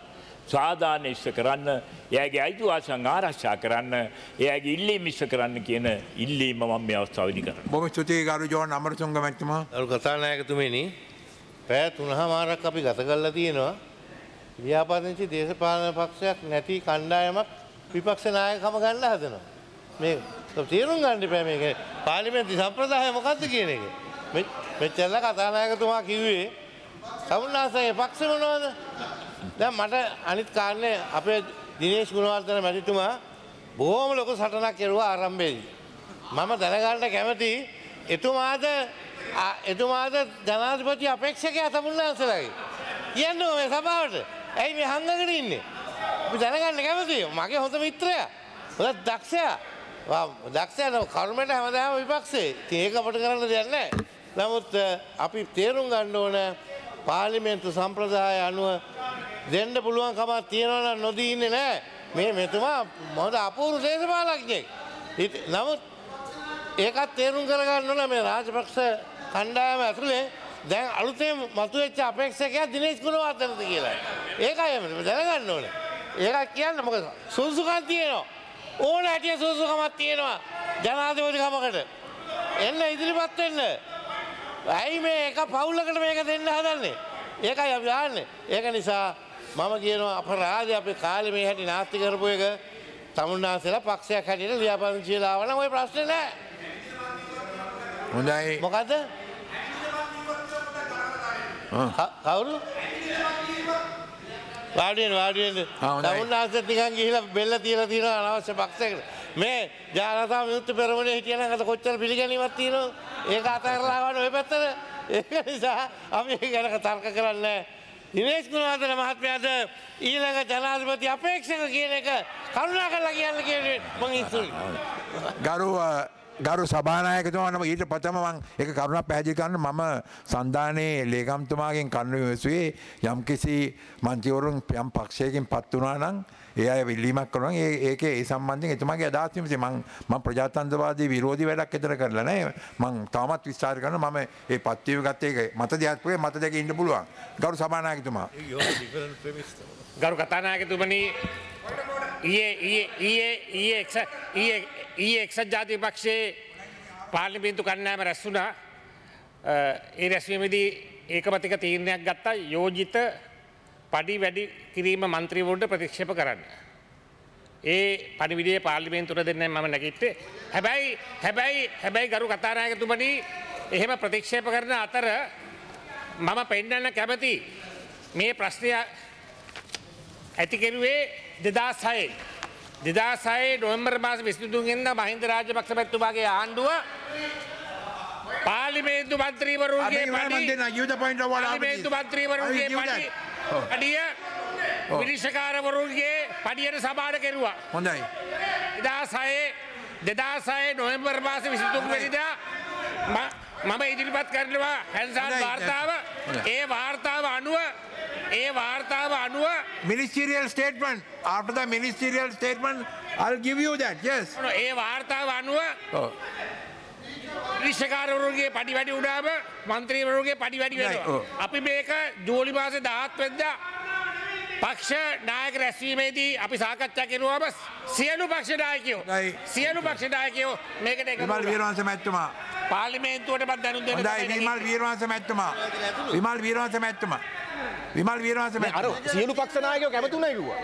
සාධාරණ ඉස්ස කරන්න එයාගේ අයිතිවාසිකම් ආරක්ෂා කරන්න එයාගේ ඉල්ලීම් ඉස්ස කරන්න කියන ඉල්ලීම මම මේ අවස්ථාවේදී කරනවා. බොහොම ස්තුතියි ගරු ජෝන් අමරතුංග මැතිතුමා. ගරු කතානායකතුමනි පැය තුනමාරක් අපි ගත කරලා තියෙනවා. ව්‍යාපාදින්චි දේශපාලන පක්ෂයක් නැති කණ්ඩායමක් විපක්ෂ නායකකම ගන්න හදනවා. මේ තේරුම් ගන්න එපා මේක පාර්ලිමේන්තු සම්ප්‍රදාය මොකක්ද කියන එක. මෙච්චර කතානායකතුමා කිව්වේ සමුන්නාසයේ පක්ෂ මොනවද? දැන් මට අනිත් කාරණේ අපේ දිනේෂ් ගුණවර්ධන මැතිතුමා බොහොම ලොකු සටනක් කෙරුවා ආරම්භයේදී. මම දැනගන්න කැමති එතුමාද එතුමාද ජනාධිපති අපේක්ෂකයා තමුන්නාන්සලාගේ. කියන්නේ මේ සභාවට. ඇයි මේ හංගගෙන ඉන්නේ? අපි දැනගන්න කැමතියි. මගේ හොඳ මිත්‍රයා. හොඳ දක්ෂයා. දක්ෂයා කර්මයට හැමදාම විපක්ෂේ. ඉතින් ඒක අපිට කරන්න දෙයක් නැහැ. නමුත් අපි තේරුම් ගන්න ඕන පාර්ලිමේන්තු සම්ප්‍රදාය අනුව දෙන්න පුළුවන් කමක් තියෙනවා නම් නොදී ඉන්නේ නැහැ. මේ මෙතුමා මොකද අපූර්ව දේශපාලඥයෙක්. නමුත් ඒකත් තේරුම් කරගන්න ඕන මේ රාජපක්ෂ කණ්ඩායම ඇතුලේ දැන් අලුතෙන් මතුවෙච්ච අපේක්ෂකයා දිනේෂ් ගුණවර්ධනද කියලා. ඒකයි මම දැනගන්න ඕනේ. ඒකක් කියන්නේ මොකද සුසුකම් තියෙනවා. ඕන හැටිය සුසුකමක් තියෙනවා ජනාධිපතිකමකට. එන්න ඉදිරිපත් වෙන්න. ඇයි මේ එක පවුලකට මේක දෙන්න හදන්නේ? ඒකයි අපි ආන්නේ. ඒක නිසා මම කියනවා අපරාධය අපේ කාලේ මේ හැටි නාස්ති කරපු එක තමුන්නාන්සලා පක්ෂයක් හැටියට ලියාපදිංචිලා ආවනම් ওই ප්‍රශ්නේ නැහැ. හොඳයි. මොකද්ද? කවුරු? වාඩියෙන් වාඩියෙන් තමුන්නාන්සත් නිකන් ගිහිලා බෙල්ල තියලා තියෙනවා අනවශ්‍ය පක්ෂයකට. මේ ජනතා විමුක්ති පෙරමුණේ හිටියනම් අද කොච්චර පිළිගැනීමක් තියෙනවද? ඒක අතහැරලා ආවනේ ඔය පැත්තට. ඒක නිසා අපි ගැන තර්ක කරන්නේ දිනේෂ් ගුණවර්ධන මහත්මයාට ඊළඟ ජනාධිපති අපේක්ෂක කියන එක කරුණාකරලා කියන්න කියන්නේ මම ඉස්සුයි. ගරු ගරු සභානායකතුමා නම් ඊට ප්‍රථම මම ඒක කරුණක් පැහැදිලි කරන්න මම සන්දානයේ ලේකම්තුමාගෙන් කරුණු විමසුවේ යම්කිසි මන්ත්‍රීවරුන් යම් පක්ෂයකින් පත් වුණා නම් ඒ අය විල්ලීමක් කරනවා ඒ ඒකේ ඒ සම්බන්ධයෙන් එතුමාගේ අදහස් විමසි මම මම ප්‍රජාතන්ත්‍රවාදී විරෝධී වැඩක් එතන කරලා නැහැ මම තාමත් විස්තර කරනවා මම ඒ පත්වීම ගත්ත එක මත දෙයක් පුරේ මත දෙක ඉන්න පුළුවන් ගරු සභානායකතුමා ගරු කතානායකතුමනි ඊයේ ඊයේ ඊයේ ඊයේ එක්ස ඊයේ ඊයේ එක්සත් ජාතික පක්ෂයේ පාර්ලිමේන්තු කණ්ඩායම රැස් වුණා ඒ රැස්වීමේදී ඒකමතික තීරණයක් ගත්තා යෝජිත පඩි වැඩි කිරීම මන්ත්‍රීවරුන්ට ප්‍රතික්ෂේප කරන්න. ඒ පණිවිඩය පාර්ලිමේන්තුවට දෙන්න මම නැගිට්ටේ. හැබැයි හැබැයි හැබැයි ගරු කතානායකතුමනි එහෙම ප්‍රතික්ෂේප කරන අතර මම පෙන්නන්න කැමති මේ ප්‍රශ්නය ඇති කෙරුවේ දෙදාස් හයේ. දෙදාස් හයේ නොවැම්බර් මාස විසිතුන් වෙනිදා මහින්ද රාජපක්ෂ මැතිතුමාගේ ආණ්ඩුව පාර්ලිමේන්තු මන්ත්‍රීවරුන්ගේ පාර්ලිමේන්තු මන්ත්‍රීවරුන්ගේ පඩිය විනිශ්චයකාරවරුන්ගේ පඩියට සභාවට කෙරුවා. හොඳයි. දෙදාස් හයේ දෙදාස් හයේ නොවැම්බර් මාස විසිතුන් වෙනිදා මම ඉදිරිපත් කරනවා හැන්සන් වාර්තාව. ඒ වාර්තාව අනුව ඒ වාර්තාව අනුව ministerial statement after the ministerial statement I'll give you that yes. ඒ වාර්තාව අනුව විනිශ්චයකාරවරුන්ගේ පඩි වැඩි වුණාම මන්ත්‍රීවරුන්ගේ පඩි වැඩි වෙනවා. අපි මේක ජූලි මාසේ දහහත් වෙනිදා පක්ෂ නායක රැස්වීමේදී අපි සාකච්ඡා කරුවාම සියලු පක්ෂ නායකයෝ සියලු පක්ෂ නායකයෝ මේකට එකතු වුණා. විමල් වීරවංශ මැතිතුමා පාර්ලිමේන්තුවට මම දැනුම් දෙන්න. හොඳයි විමල් වීරවංශ මැතිතුමා විමල් වීරවංශ මැතිතුමා විමල් වීරවංශ මැතිතුමා අර සියලු පක්ෂ නායකයෝ කැමතුණයි කිව්වා.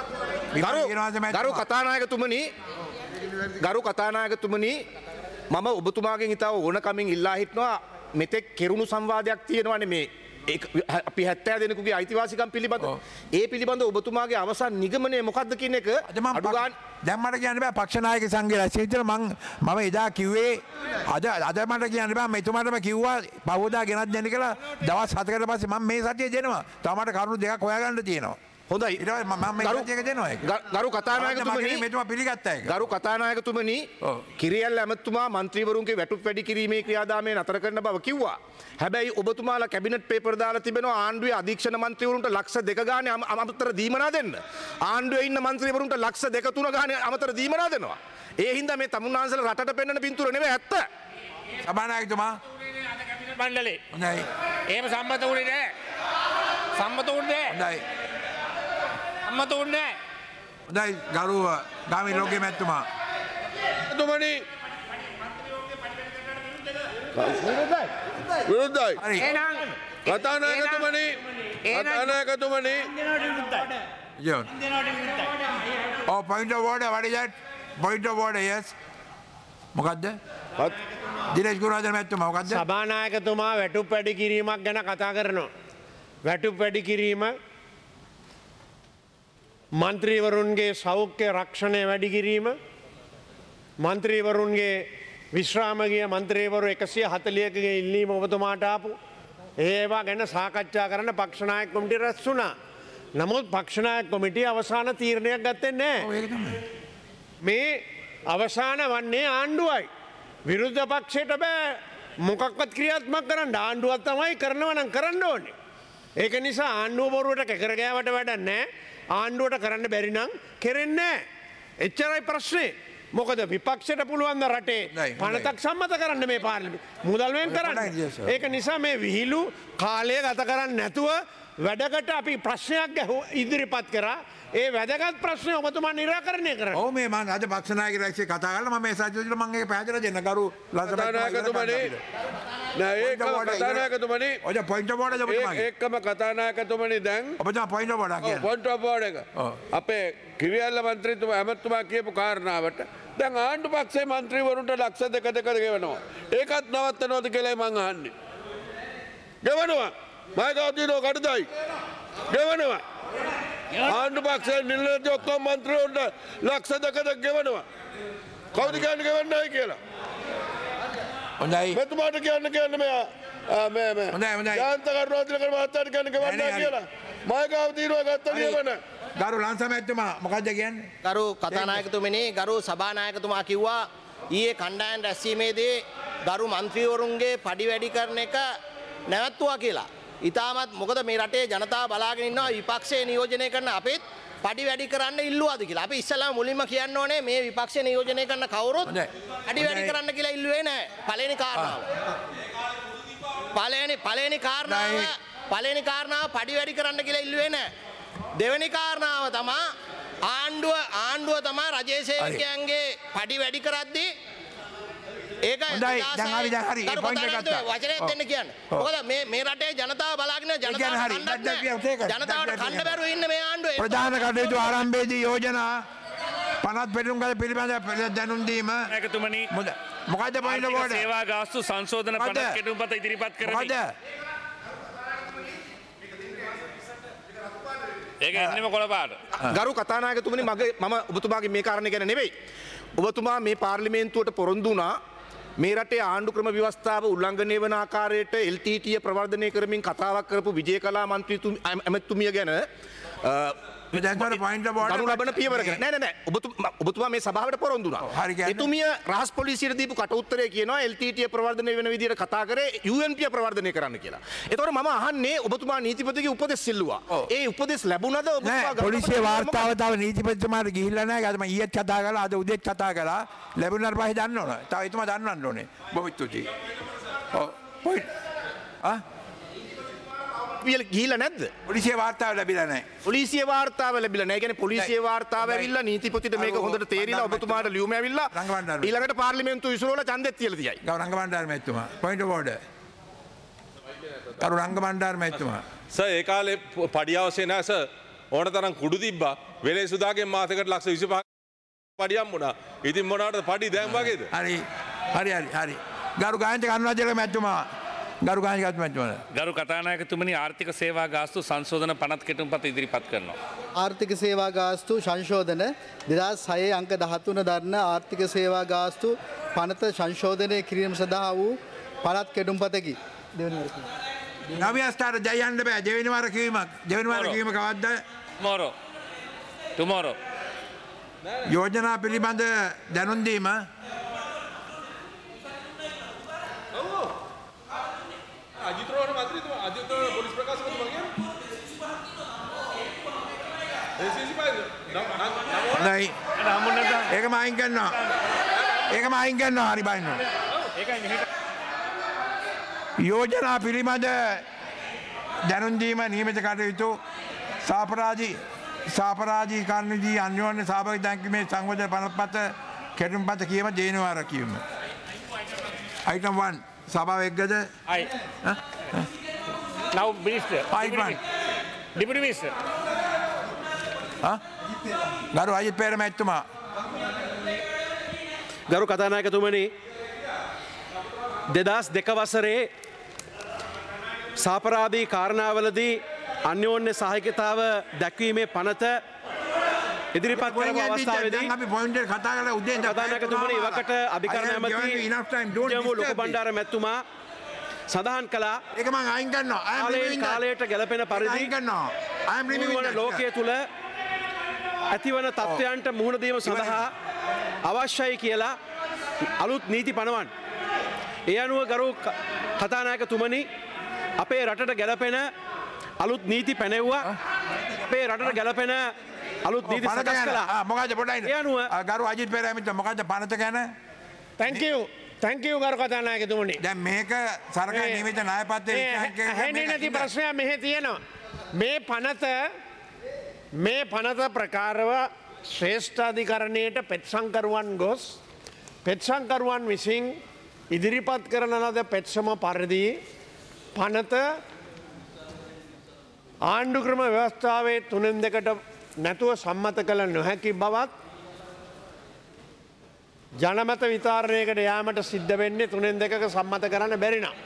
ගරු ගරු කතානායකතුමනි ගරු කතානායකතුමනි මම ඔබතුමාගෙන් ඉතාව ඕනකමින් ඉල්ලා හිටනවා මෙතෙක් කෙරුණු සංවාදයක් තියෙනවානේ මේ අපි හැත්තෑ දෙනෙකුගේ අයිතිවාසිකම් පිළිබඳ ඒ පිළිබඳ ඔබතුමාගේ අවසන් නිගමනය මොකක්ද කියන එක අඩුගාන දැන් මට කියන්න බෑ පක්ෂ නායක සංඝයා රැස්වෙච්ච මම මම එදා කිව්වේ අද අද මට කියන්න බෑ මම එතුමාටම කිව්වා පහවදා ගෙනත් දෙන්න කියලා දවස් හතකට පස්සේ මම මේ සතියේ දෙනවා තව මට කරුණු දෙකක් හොයාගන්න තියෙනවා. හොඳයි. ඊට පස්සේ මම මේ සතියක දෙනවා ඒක. ගරු කතානායකතුමනි මෙතුමා පිළිගත්තා ඒක. ගරු කතානායකතුමනි කිරියල් ඇමතුමා මන්ත්‍රීවරුන්ගේ වැටුප් වැඩි කිරීමේ ක්‍රියාදාමය නතර කරන බව කිව්වා. හැබැයි ඔබතුමාලා කැබිනට් පේපර් දාලා තිබෙනවා ආණ්ඩුවේ අධීක්ෂණ මන්ත්‍රීවරුන්ට ලක්ෂ දෙක ගානේ අමතර දීමනා දෙන්න. ආණ්ඩුවේ ඉන්න මන්ත්‍රීවරුන්ට ලක්ෂ දෙක තුන ගානේ අමතර දීමනා දෙනවා. ඒ හින්දා මේ තමුන්නාන්සලා රටට පෙන්වන පින්තූර නෙවෙයි ඇත්ත. සභානායකතුමා මණ්ඩලේ. හොඳයි. එහෙම සම්මත වුණේ නැහැ. සම්මත වුණේ නැහැ. හොඳයි. සම්මත වුණේ නැහැ. හොඳයි ගරු ගාමි ලෝකේ මැතිතුමා. තුමනි විරුද්ධයි. එහෙනම් කතානායකතුමනි කතානායකතුමනි John. Oh, point of order. What is that? Point of order. Yes. මොකද්ද? දිනේෂ් ගුණාධර මැතිතුමා මොකද්ද? සභානායකතුමා වැටුප් වැඩි කිරීමක් ගැන කතා කරනවා. වැටුප් වැඩි කිරීම මන්ත්‍රීවරුන්ගේ සෞඛ්‍ය රක්ෂණය වැඩි කිරීම මන්ත්‍රීවරුන්ගේ විශ්‍රාමගිය මන්ත්‍රීවරු එකසිය හතලියකගේ ඉල්ලීම ඔබතුමාට ආපු ඒවා ගැන සාකච්ඡා කරන්න පක්ෂ නායක කොමිටිය රැස් වුණා. නමුත් පක්ෂ නායක කොමිටිය අවසාන තීරණයක් ගත්තේ නැහැ. මේ අවසාන වන්නේ ආණ්ඩුවයි. විරුද්ධ පක්ෂයට බෑ මොකක්වත් ක්‍රියාත්මක කරන්න. ආණ්ඩුවක් තමයි කරනවා නම් කරන්න ඕනේ. ඒක නිසා ආණ්ඩුව බොරුවට කැකර ගෑවට වැඩක් නැහැ. ආණ්ඩුවට කරන්න බැරි නම් කෙරෙන්නේ නැහැ. එච්චරයි ප්‍රශ්නේ. මොකද විපක්ෂයට පුළුවන් ද රටේ පනතක් සම්මත කරන්න මේ පාර්ලිමේන්තුව මුදල් වෙන් කරන්න. ඒක නිසා මේ විහිළු කාලය ගත කරන්නේ නැතුව වැඩකට අපි ප්‍රශ්නයක් ඉදිරිපත් කරා. ඒ වැදගත් ප්‍රශ්නය ඔබතුමා නිරාකරණය කරන්න. ඔව් මේ මම අද පක්ෂ නායක රැස්සේ කතා කරලා මම මේ සත්‍යජිට මම ඒක පැහැදිලි දෙන්න ගරු කතානායකතුමනි නෑ ඒකම කතානායකතුමනි ඔය පොයින්ට් ඔෆ් ඕඩර් ඔබතුමාගේ ඒකම කතානායකතුමනි දැන් ඔබතුමා පොයින්ට් ඔෆ් ඕඩර් කියන්නේ පොයින්ට් ඔෆ් ඕඩර් එක අපේ කිරියල්ල මන්ත්‍රීතුමා ඇමතුමා කියපු කාරණාවට දැන් ආණ්ඩු පක්ෂයේ මන්ත්‍රීවරුන්ට ලක්ෂ දෙක දෙක ගෙවනවා. ඒකත් නවත්තනවද කියලා මං අහන්නේ. ගෙවනවා. මයිකවදිනෝ කඩදායි. ගෙවනවා. ආණ්ඩු පක්ෂයේ නිලධාරි ඔක්කොම මන්ත්‍රීවරුන්ට ලක්ෂ දෙක දෙක ගෙවනවා. කවුද කියන්නේ ගෙවන්නයි කියලා? හොඳයි. මෙතුමාට කියන්න කියන්න මෙයා මේ මේ හොඳයි හොඳයි. යාන්ත කරුණාතිලක මහත්තයාට කියන්න ගෙවන්නයි කියලා. මයිකවදිනෝ ගත්ත නියමන. ගරු ලංසා මැතිතුමා මොකද්ද කියන්නේ? ගරු කතානායකතුමනි ගරු සභානායකතුමා කිව්වා ඊයේ කණ්ඩායම් රැස්වීමේදී ගරු මන්ත්‍රීවරුන්ගේ පඩි වැඩි කරන එක නැවැත්තුවා කියලා. ඊටමත් මොකද මේ රටේ ජනතාව බලාගෙන ඉන්නවා විපක්ෂයේ නියෝජනය කරන අපිත් පඩි වැඩි කරන්න ඉල්ලුවාද කියලා. අපි ඉස්සෙල්ලාම මුලින්ම කියන්න ඕනේ මේ විපක්ෂයේ නියෝජනය කරන කවුරුත් පඩි වැඩි කරන්න කියලා ඉල්ලුවේ නැහැ. පළවෙනි කාරණාව. පළවෙනි පළවෙනි කාරණාව පළවෙනි කාරණාව පඩි වැඩි කරන්න කියලා ඉල්ලුවේ නැහැ. දෙවැනි කාරණාව තමා ආණ්ඩුව ආණ්ඩුව තමා රජයේ සේවකයන්ගේ පඩි වැඩි කරද්දී ඒක වචනයක් දෙන්න කියන්න. මොකද මේ මේ රටේ ජනතාව බලාගෙන ජනතාවට ජනතාවට කන්න බැරුව ඉන්න මේ ආණ්ඩුව ප්‍රධාන කටයුතු ආරම්භයේදී යෝජනා පනත් පෙටුම්ගල පිළිබඳ දැනුම් දීම ඒකතුමනි මොකද්ද පොයින්ට් ඔෆ් ඕඩර් සේවා ගාස්තු සංශෝධන පනත් කෙටුම්පත ඉදිරිපත් කරමි. මොකද්ද? ඒක එන්නෙම කොළපාට. ගරු කතානායකතුමනි මගේ මම ඔබතුමාගේ මේ කාරණේ ගැන නෙවෙයි. ඔබතුමා මේ පාර්ලිමේන්තුවට පොරොන්දු වුණා මේ රටේ ආණ්ඩු ක්‍රම ව්‍යවස්ථාව උල්ලංඝනය වන ආකාරයට එල් ටී ටී ප්‍රවර්ධනය කරමින් කතාවක් කරපු විජේකලා මන්ත්‍රීතුමිය ඇමතුමිය ගැන ගනු ලබන පියවර ගැන නෑ නෑ නෑ ඔබතුමා ඔබතුමා මේ සභාවට පොරොන්දු වුණා. එතුමිය රහස් පොලිසියට දීපු කට උත්තරේ කියනවා එල් ටී ටී ප්‍රවර්ධනය වෙන විදිහට කතා කරේ යූ එන් පී ප්‍රවර්ධනය කරන්න කියලා. ඒතකොට මම අහන්නේ ඔබතුමා නීතිපතිගේ උපදෙස් සිල්ලුවා. ඒ උපදෙස් ලැබුණද ඔබතුමා පොලිසිය වාර්තාව තව නීතිපතිතුමාට ගිහිල්ලා නැහැ. අද මම ඊයේත් කතා කළා අද උදේත් කතා කළා. ලැබුණාට පස්සේ දන්න ඕන. තව එතුමා දන්නවන්න ඕනේ. බොහොම ස්තුතියි. ඔව් පොයින්ට් ආ ගිහිල්ලා නැද්ද? පොලිසිය වාර්තාව ලැබිලා නැහැ. පොලිසිය වාර්තාව ලැබිලා නැහැ. ඒ කියන්නේ පොලිසිය වාර්තාව ඇවිල්ලා නීතිපතිට මේක හොඳට තේරිලා ඔබතුමාට ලියුම ඇවිල්ලා ඊළඟට පාර්ලිමේන්තුව ඉස්සරවල ඡන්දෙත් තියලා තියයි. ගරු රංගබණ්ඩාර මැතිතුමා පොයින්ට් ඔෆ් ඕඩර්. ගරු රංගබණ්ඩාර මැතිතුමා. සර් ඒ කාලේ පඩි අවශ්‍ය නැහැ සර්. ඕන තරම් කුඩු තිබ්බා. වෙලේ සුදාගෙන් මාසෙකට ලක්ෂ විසිපහක් පඩි හම්බුණා. ඉතින් මොනවාටද පඩි දැන් වගේද? හරි. හරි හරි හරි. ගරු ගායන්ත කරුණාජල මැතිතුමා ගරු ගායක මැතිතුමා ගරු කතානායකතුමනි ආර්ථික සේවා ගාස්තු සංශෝධන පනත් කෙටුම්පත ඉදිරිපත් කරනවා. ආර්ථික සේවා ගාස්තු සංශෝධන දෙදහස් හය අංක දහතුන දරන ආර්ථික සේවා ගාස්තු පනත සංශෝධනය කිරීම සඳහා වූ පනත් කෙටුම්පතකි. දෙවෙනි වර කිව්වා. නව්‍ය ස්ථාන ජයන්න බෑ. දෙවෙනි වර කිවීමක්. දෙවෙනි වර කිවීම කවද්ද? tomorrow. tomorrow. යෝජනා පිළිබඳ දැනුම් දීම අජිත්‍රෝණ මන්ත්‍රීතුමා අජිත්‍රෝණ පොලිස් ප්‍රකාශකතුමා කියන්නේ ඒ සීසීපයි නයි ඒකම අයින් කරනවා ඒකම අයින් කරනවා හරි බයින්න ඒකයි මෙහෙට යෝජනා පිළිබඳ දැනුම් දීම නියමිත කටයුතු සාපරාධී සාපරාධී කර්ණදී අන්‍යෝන්‍ය සහභාගී දැක්වීමේ සංවේදන පනත්පත කෙටුම්පත කියම දේනවා කියීම. Item one. සභාව එක්ගද? I. Now, Minister. Item one. Deputy Minister. ගරු අජිත් පෙරමැතිතුමා. ගරු කතානායකතුමනි දෙදස් දෙක වසරේ සාපරාධී කාරණාවලදී අන්‍යෝන්‍ය සහායකතාව දැක්වීමේ පනත ඉදිරිපත් කරපු අවස්ථාවේදී අපි පොයින්ට් එක කතා කරලා උදේ ඉඳන් කතානායකතුමනි ඉවකට අධිකරණ ඇමති ජමු ලොකු බණ්ඩාර මැතිතුමා සඳහන් කළා ඒක මම අයින් කරනවා කාලයට ගැලපෙන පරිදි අයින් කරනවා I am removing ලෝකයේ තුල ඇතිවන තත්ත්වයන්ට මුහුණ දීම සඳහා අවශ්‍යයි කියලා අලුත් නීති පනවන්න. ඒ අනුව ගරු කතානායකතුමනි අපේ රටට ගැලපෙන අලුත් නීති පැනෙව්වා. අපේ රටට ගැලපෙන අලුත් නීති සකස් කළා. මොකද පොඩ්ඩයි. ඒ අනුව ගරු අජිත් පෙරේමිට මොකද පනත ගැන? Thank you. Thank you ගරු කතානායකතුමනි. දැන් මේක සරකාර නියමිත ණයපත්‍රයේ ඇහෙන්නේ නැති ප්‍රශ්නයක් මෙහෙ තියෙනවා. මේ පනත මේ පනත ප්‍රකාරව ශ්‍රේෂ්ඨාධිකරණයට පෙත්සංකරුවන් ගොස් පෙත්සංකරුවන් විසින් ඉදිරිපත් කරන ලද පෙත්සම පරිදි පනත ආණ්ඩුක්‍රම ව්‍යවස්ථාවේ තුනෙන් දෙකට නැතුව සම්මත කළ නොහැකි බවත් ජනමත විතාරණයකට යාමට සිද්ධ වෙන්නේ තුනෙන් දෙකක සම්මත කරන්න බැරි නම්.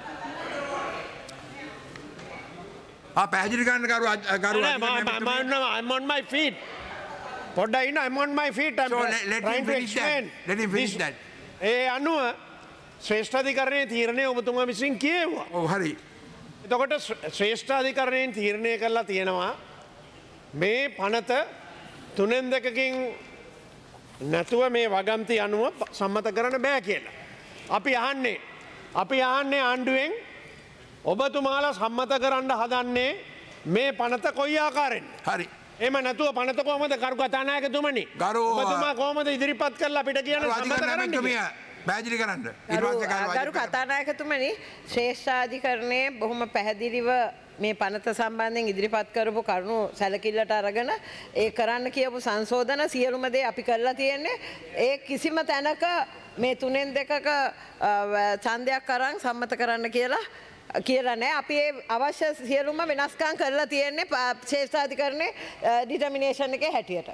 පැහැදිලි කරන්න කරු කරු I'm on my feet. පොඩ්ඩයි ඉන්න I'm on my feet. I'm so let, let him finish that. Let him finish that. ඒ අනුව ශ්‍රේෂ්ඨාධිකරණයේ තීරණය ඔබතුමා විසින් කියෙව්වා. ඔව් හරි. එතකොට ශ්‍රේෂ්ඨාධිකරණයෙන් තීරණය කරලා තියෙනවා මේ පනත තුනෙන් දෙකකින් නැතුව මේ වගන්ති අනුව සම්මත කරන්න බෑ කියලා. අපි අහන්නේ අපි අහන්නේ ආණ්ඩුවෙන් ඔබතුමාලා සම්මත කරන්න හදන්නේ මේ පනත කොයි ආකාරයෙන්? හරි. එහෙම නැතුව පනත කොහමද කරු කතානායකතුමනි? ඔබතුමා කොහමද ඉදිරිපත් කරලා අපිට කියන සම්මත කරන්නේ? පැහැදිලි කරන්න. ගරු කතානායකතුමනි ශ්‍රේෂ්ඨාධිකරණයේ බොහොම පැහැදිලිව මේ පනත සම්බන්ධයෙන් ඉදිරිපත් කරපු කරුණු සැලකිල්ලට අරගෙන ඒ කරන්න කියපු සංශෝධන සියලුම දේ අපි කරලා තියෙන්නේ. ඒ කිසිම තැනක මේ තුනෙන් දෙකක ඡන්දයක් අරන් සම්මත කරන්න කියලා කියලා නෑ. අපි ඒ අවශ්‍ය සියලුම වෙනස්කම් කරලා තියෙන්නේ ශ්‍රේෂ්ඨාධිකරණයේ ඩිටර්මිනේෂන් එකේ හැටියට.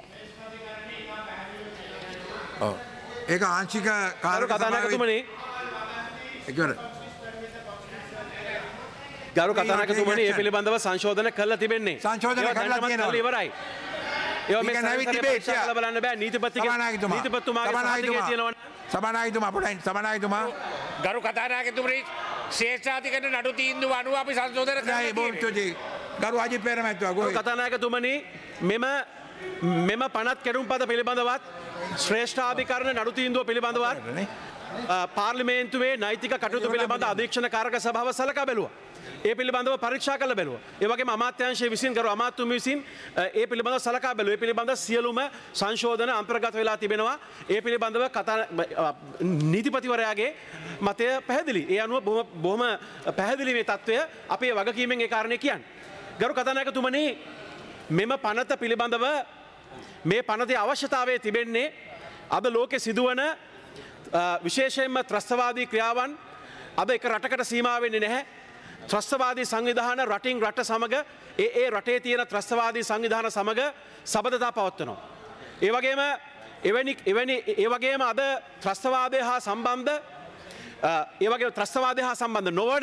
ඔව්. ඒක ආංශික කාර්ය කතානායකතුමනි ඒකවල ගරු කතානායකතුමනි මේ පිළිබඳව සංශෝධන කළා තිබෙන්නේ. සංශෝධන කරලා තියෙනවා. ඉවරයි. ඒවා මේ සංශෝධන බලන්න බෑ නීතිපතිගේ නීතිපතිතුමාගේ තියෙනවා. සභානායකතුමා පොඩ්ඩයි සභානායකතුමා ගරු කතානායකතුමනි ශ්‍රේෂ්ඨාධිකරණ නඩු තීන්දුව අනුව අපි සංශෝධන කරලා තියෙනවා. ගරු අජිත් පෙරේමැතිතුමා ගොයි කතානායකතුමනි මෙම මෙම පනත් කෙඩුම්පත පිළිබඳවත් ශ්‍රේෂ්ඨාධිකරණ නඩු තීන්දුව පිළිබඳවත් පාර්ලිමේන්තුවේ නෛතික කටයුතු පිළිබඳ අධීක්ෂණ කාරක සභාව සලකා බැලුවා. ඒ පිළිබඳව පරීක්ෂා කළ බැලුවා. ඒ වගේම අමාත්‍යාංශය විසින් කරු අමාත්‍යතුම විසින් ඒ පිළිබඳව සලකා බැලුවා. ඒ පිළිබඳව සියලුම සංශෝධන අන්තර්ගත වෙලා තිබෙනවා. ඒ පිළිබඳව කතා නීතිපතිවරයාගේ මතය පැහැදිලි. ඒ අනුව බොහොම බොහොම පැහැදිලි මේ තත්ත්වය අපේ වගකීමෙන් ඒ කාරණේ කියන්නේ. ගරු කතානායකතුමනි මෙම පනත පිළිබඳව මේ පනතේ අවශ්‍යතාවය තිබෙන්නේ අද ලෝකෙ සිදුවන විශේෂයෙන්ම ත්‍රස්තවාදී ක්‍රියාවන් අද එක රටකට සීමා වෙන්නේ නැහැ. ත්‍රස්තවාදී සංවිධාන රටින් රට සමග ඒ ඒ රටේ තියෙන ත්‍රස්තවාදී සංවිධාන සමග සබඳතා පවත්වනවා. ඒ වගේම එවැනි එවැනි ඒ වගේම අද ත්‍රස්තවාදය හා සම්බන්ධ ඒ වගේම ත්‍රස්තවාදය හා සම්බන්ධ නොවන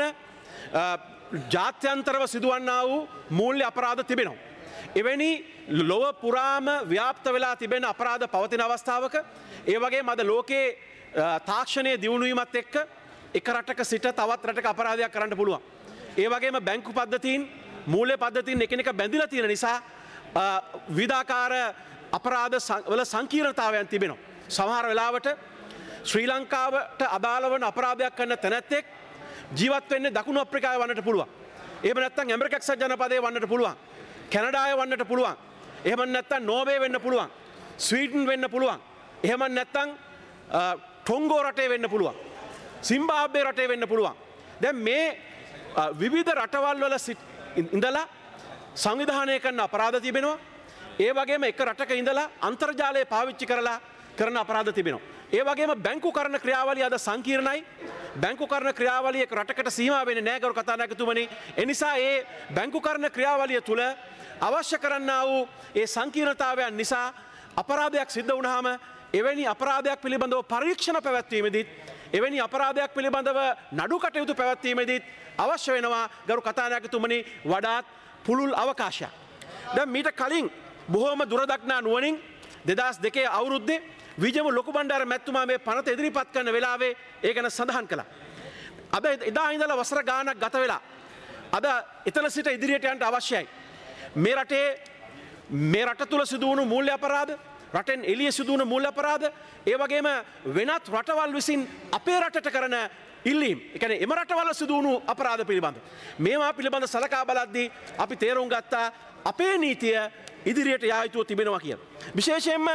ජාත්‍යන්තරව සිදුවන්නා වූ මූල්‍ය අපරාධ තිබෙනවා. එවැනි ලොව පුරාම ව්‍යාප්ත වෙලා තිබෙන අපරාධ පවතින අවස්ථාවක ඒ වගේ මද ලෝකයේ තාක්ෂණය දියුණුවීමත් එක්ක එක රටක සිට තවත් රටක අපරාධයක් කරන්න පුළුවන්. ඒ වගේම බැංකු පද්ධතීන් මූල්‍ය පද්ධතීන් එකිනෙක බැඳිලා තියෙන නිසා විවිධාකාර අපරාධ වල සංකීර්ණතාවයන් තිබෙනවා. සමහර වෙලාවට ශ්‍රී ලංකාවට අදාළ වන අපරාධයක් කරන තැනැත්තෙක් ජීවත් වෙන්නේ දකුණු අප්‍රිකාවේ වන්නට පුළුවන්. එහෙම නැත්නම් ඇමරික එක්සත් ජනපදයේ වන්නට පුළුවන්. කැනඩාය වන්නට පුළුවන්. එහෙම නැත්නම් නෝර්වේ වෙන්න පුළුවන්. ස්වීඩන් වෙන්න පුළුවන්. එහෙම නැත්නම් ටොංගෝ රටේ වෙන්න පුළුවන්. සිම්බාබ්වේ රටේ වෙන්න පුළුවන්. දැන් මේ විවිධ රටවල් වල ඉඳලා සංවිධානය කරන අපරාධ තිබෙනවා. ඒ වගේම එක රටක ඉඳලා අන්තර්ජාලය පාවිච්චි කරලා කරන අපරාධ තිබෙනවා. ඒ වගේම බැංකු කරන ක්‍රියාවලිය අද සංකීර්ණයි. බැංකු කරන ක්‍රියාවලිය එක රටකට සීමා වෙන්නේ නැහැ ගරු කතානායකතුමනි. ඒ නිසා ඒ බැංකු කරන ක්‍රියාවලිය තුල අවශ්‍ය කරන්නා වූ ඒ සංකීර්ණතාවයන් නිසා අපරාධයක් සිද්ධ වුණාම එවැනි අපරාධයක් පිළිබඳව පරීක්ෂණ පැවැත්වීමේදීත් එවැනි අපරාධයක් පිළිබඳව නඩු කටයුතු පැවැත්වීමේදීත් අවශ්‍ය වෙනවා ගරු කතානායකතුමනි වඩාත් පුළුල් අවකාශයක්. දැන් මීට කලින් බොහෝම දුරදක්නා නුවණින් දෙදහස් දෙකේ අවුරුද්දේ විජම ලොකු බණ්ඩාර මැතිතුමා මේ පනත ඉදිරිපත් කරන වෙලාවේ ඒ ගැන සඳහන් කළා. අද එදා ඉඳලා වසර ගාණක් ගත වෙලා අද එතන සිට ඉදිරියට යන්න අවශ්‍යයි. මේ රටේ මේ රට තුල සිදු වුණු මූල්‍ය අපරාධ, රටෙන් එළිය සිදු වුණු මූල්‍ය අපරාධ, ඒ වගේම වෙනත් රටවල් විසින් අපේ රටට කරන ඉල්ලීම්, ඒ කියන්නේ එම රටවල සිදු වුණු අපරාධ පිළිබඳ මේවා පිළිබඳ සලකා බලද්දී අපි තේරුම් ගත්තා අපේ නීතිය ඉදිරියට යා යුතුව තිබෙනවා කියලා. විශේෂයෙන්ම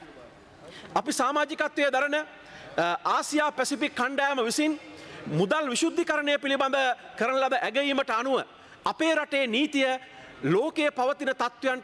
අපි සමාජිකත්වයේ දරන ආසියා පැසිෆික් කණ්ඩායම විසින් මුදල් විශුද්ධිකරණය පිළිබඳ කරන ලද ඇගයීමට අනුව අපේ රටේ නීතිය ලෝකයේ පවතින තත්ත්වයන්ට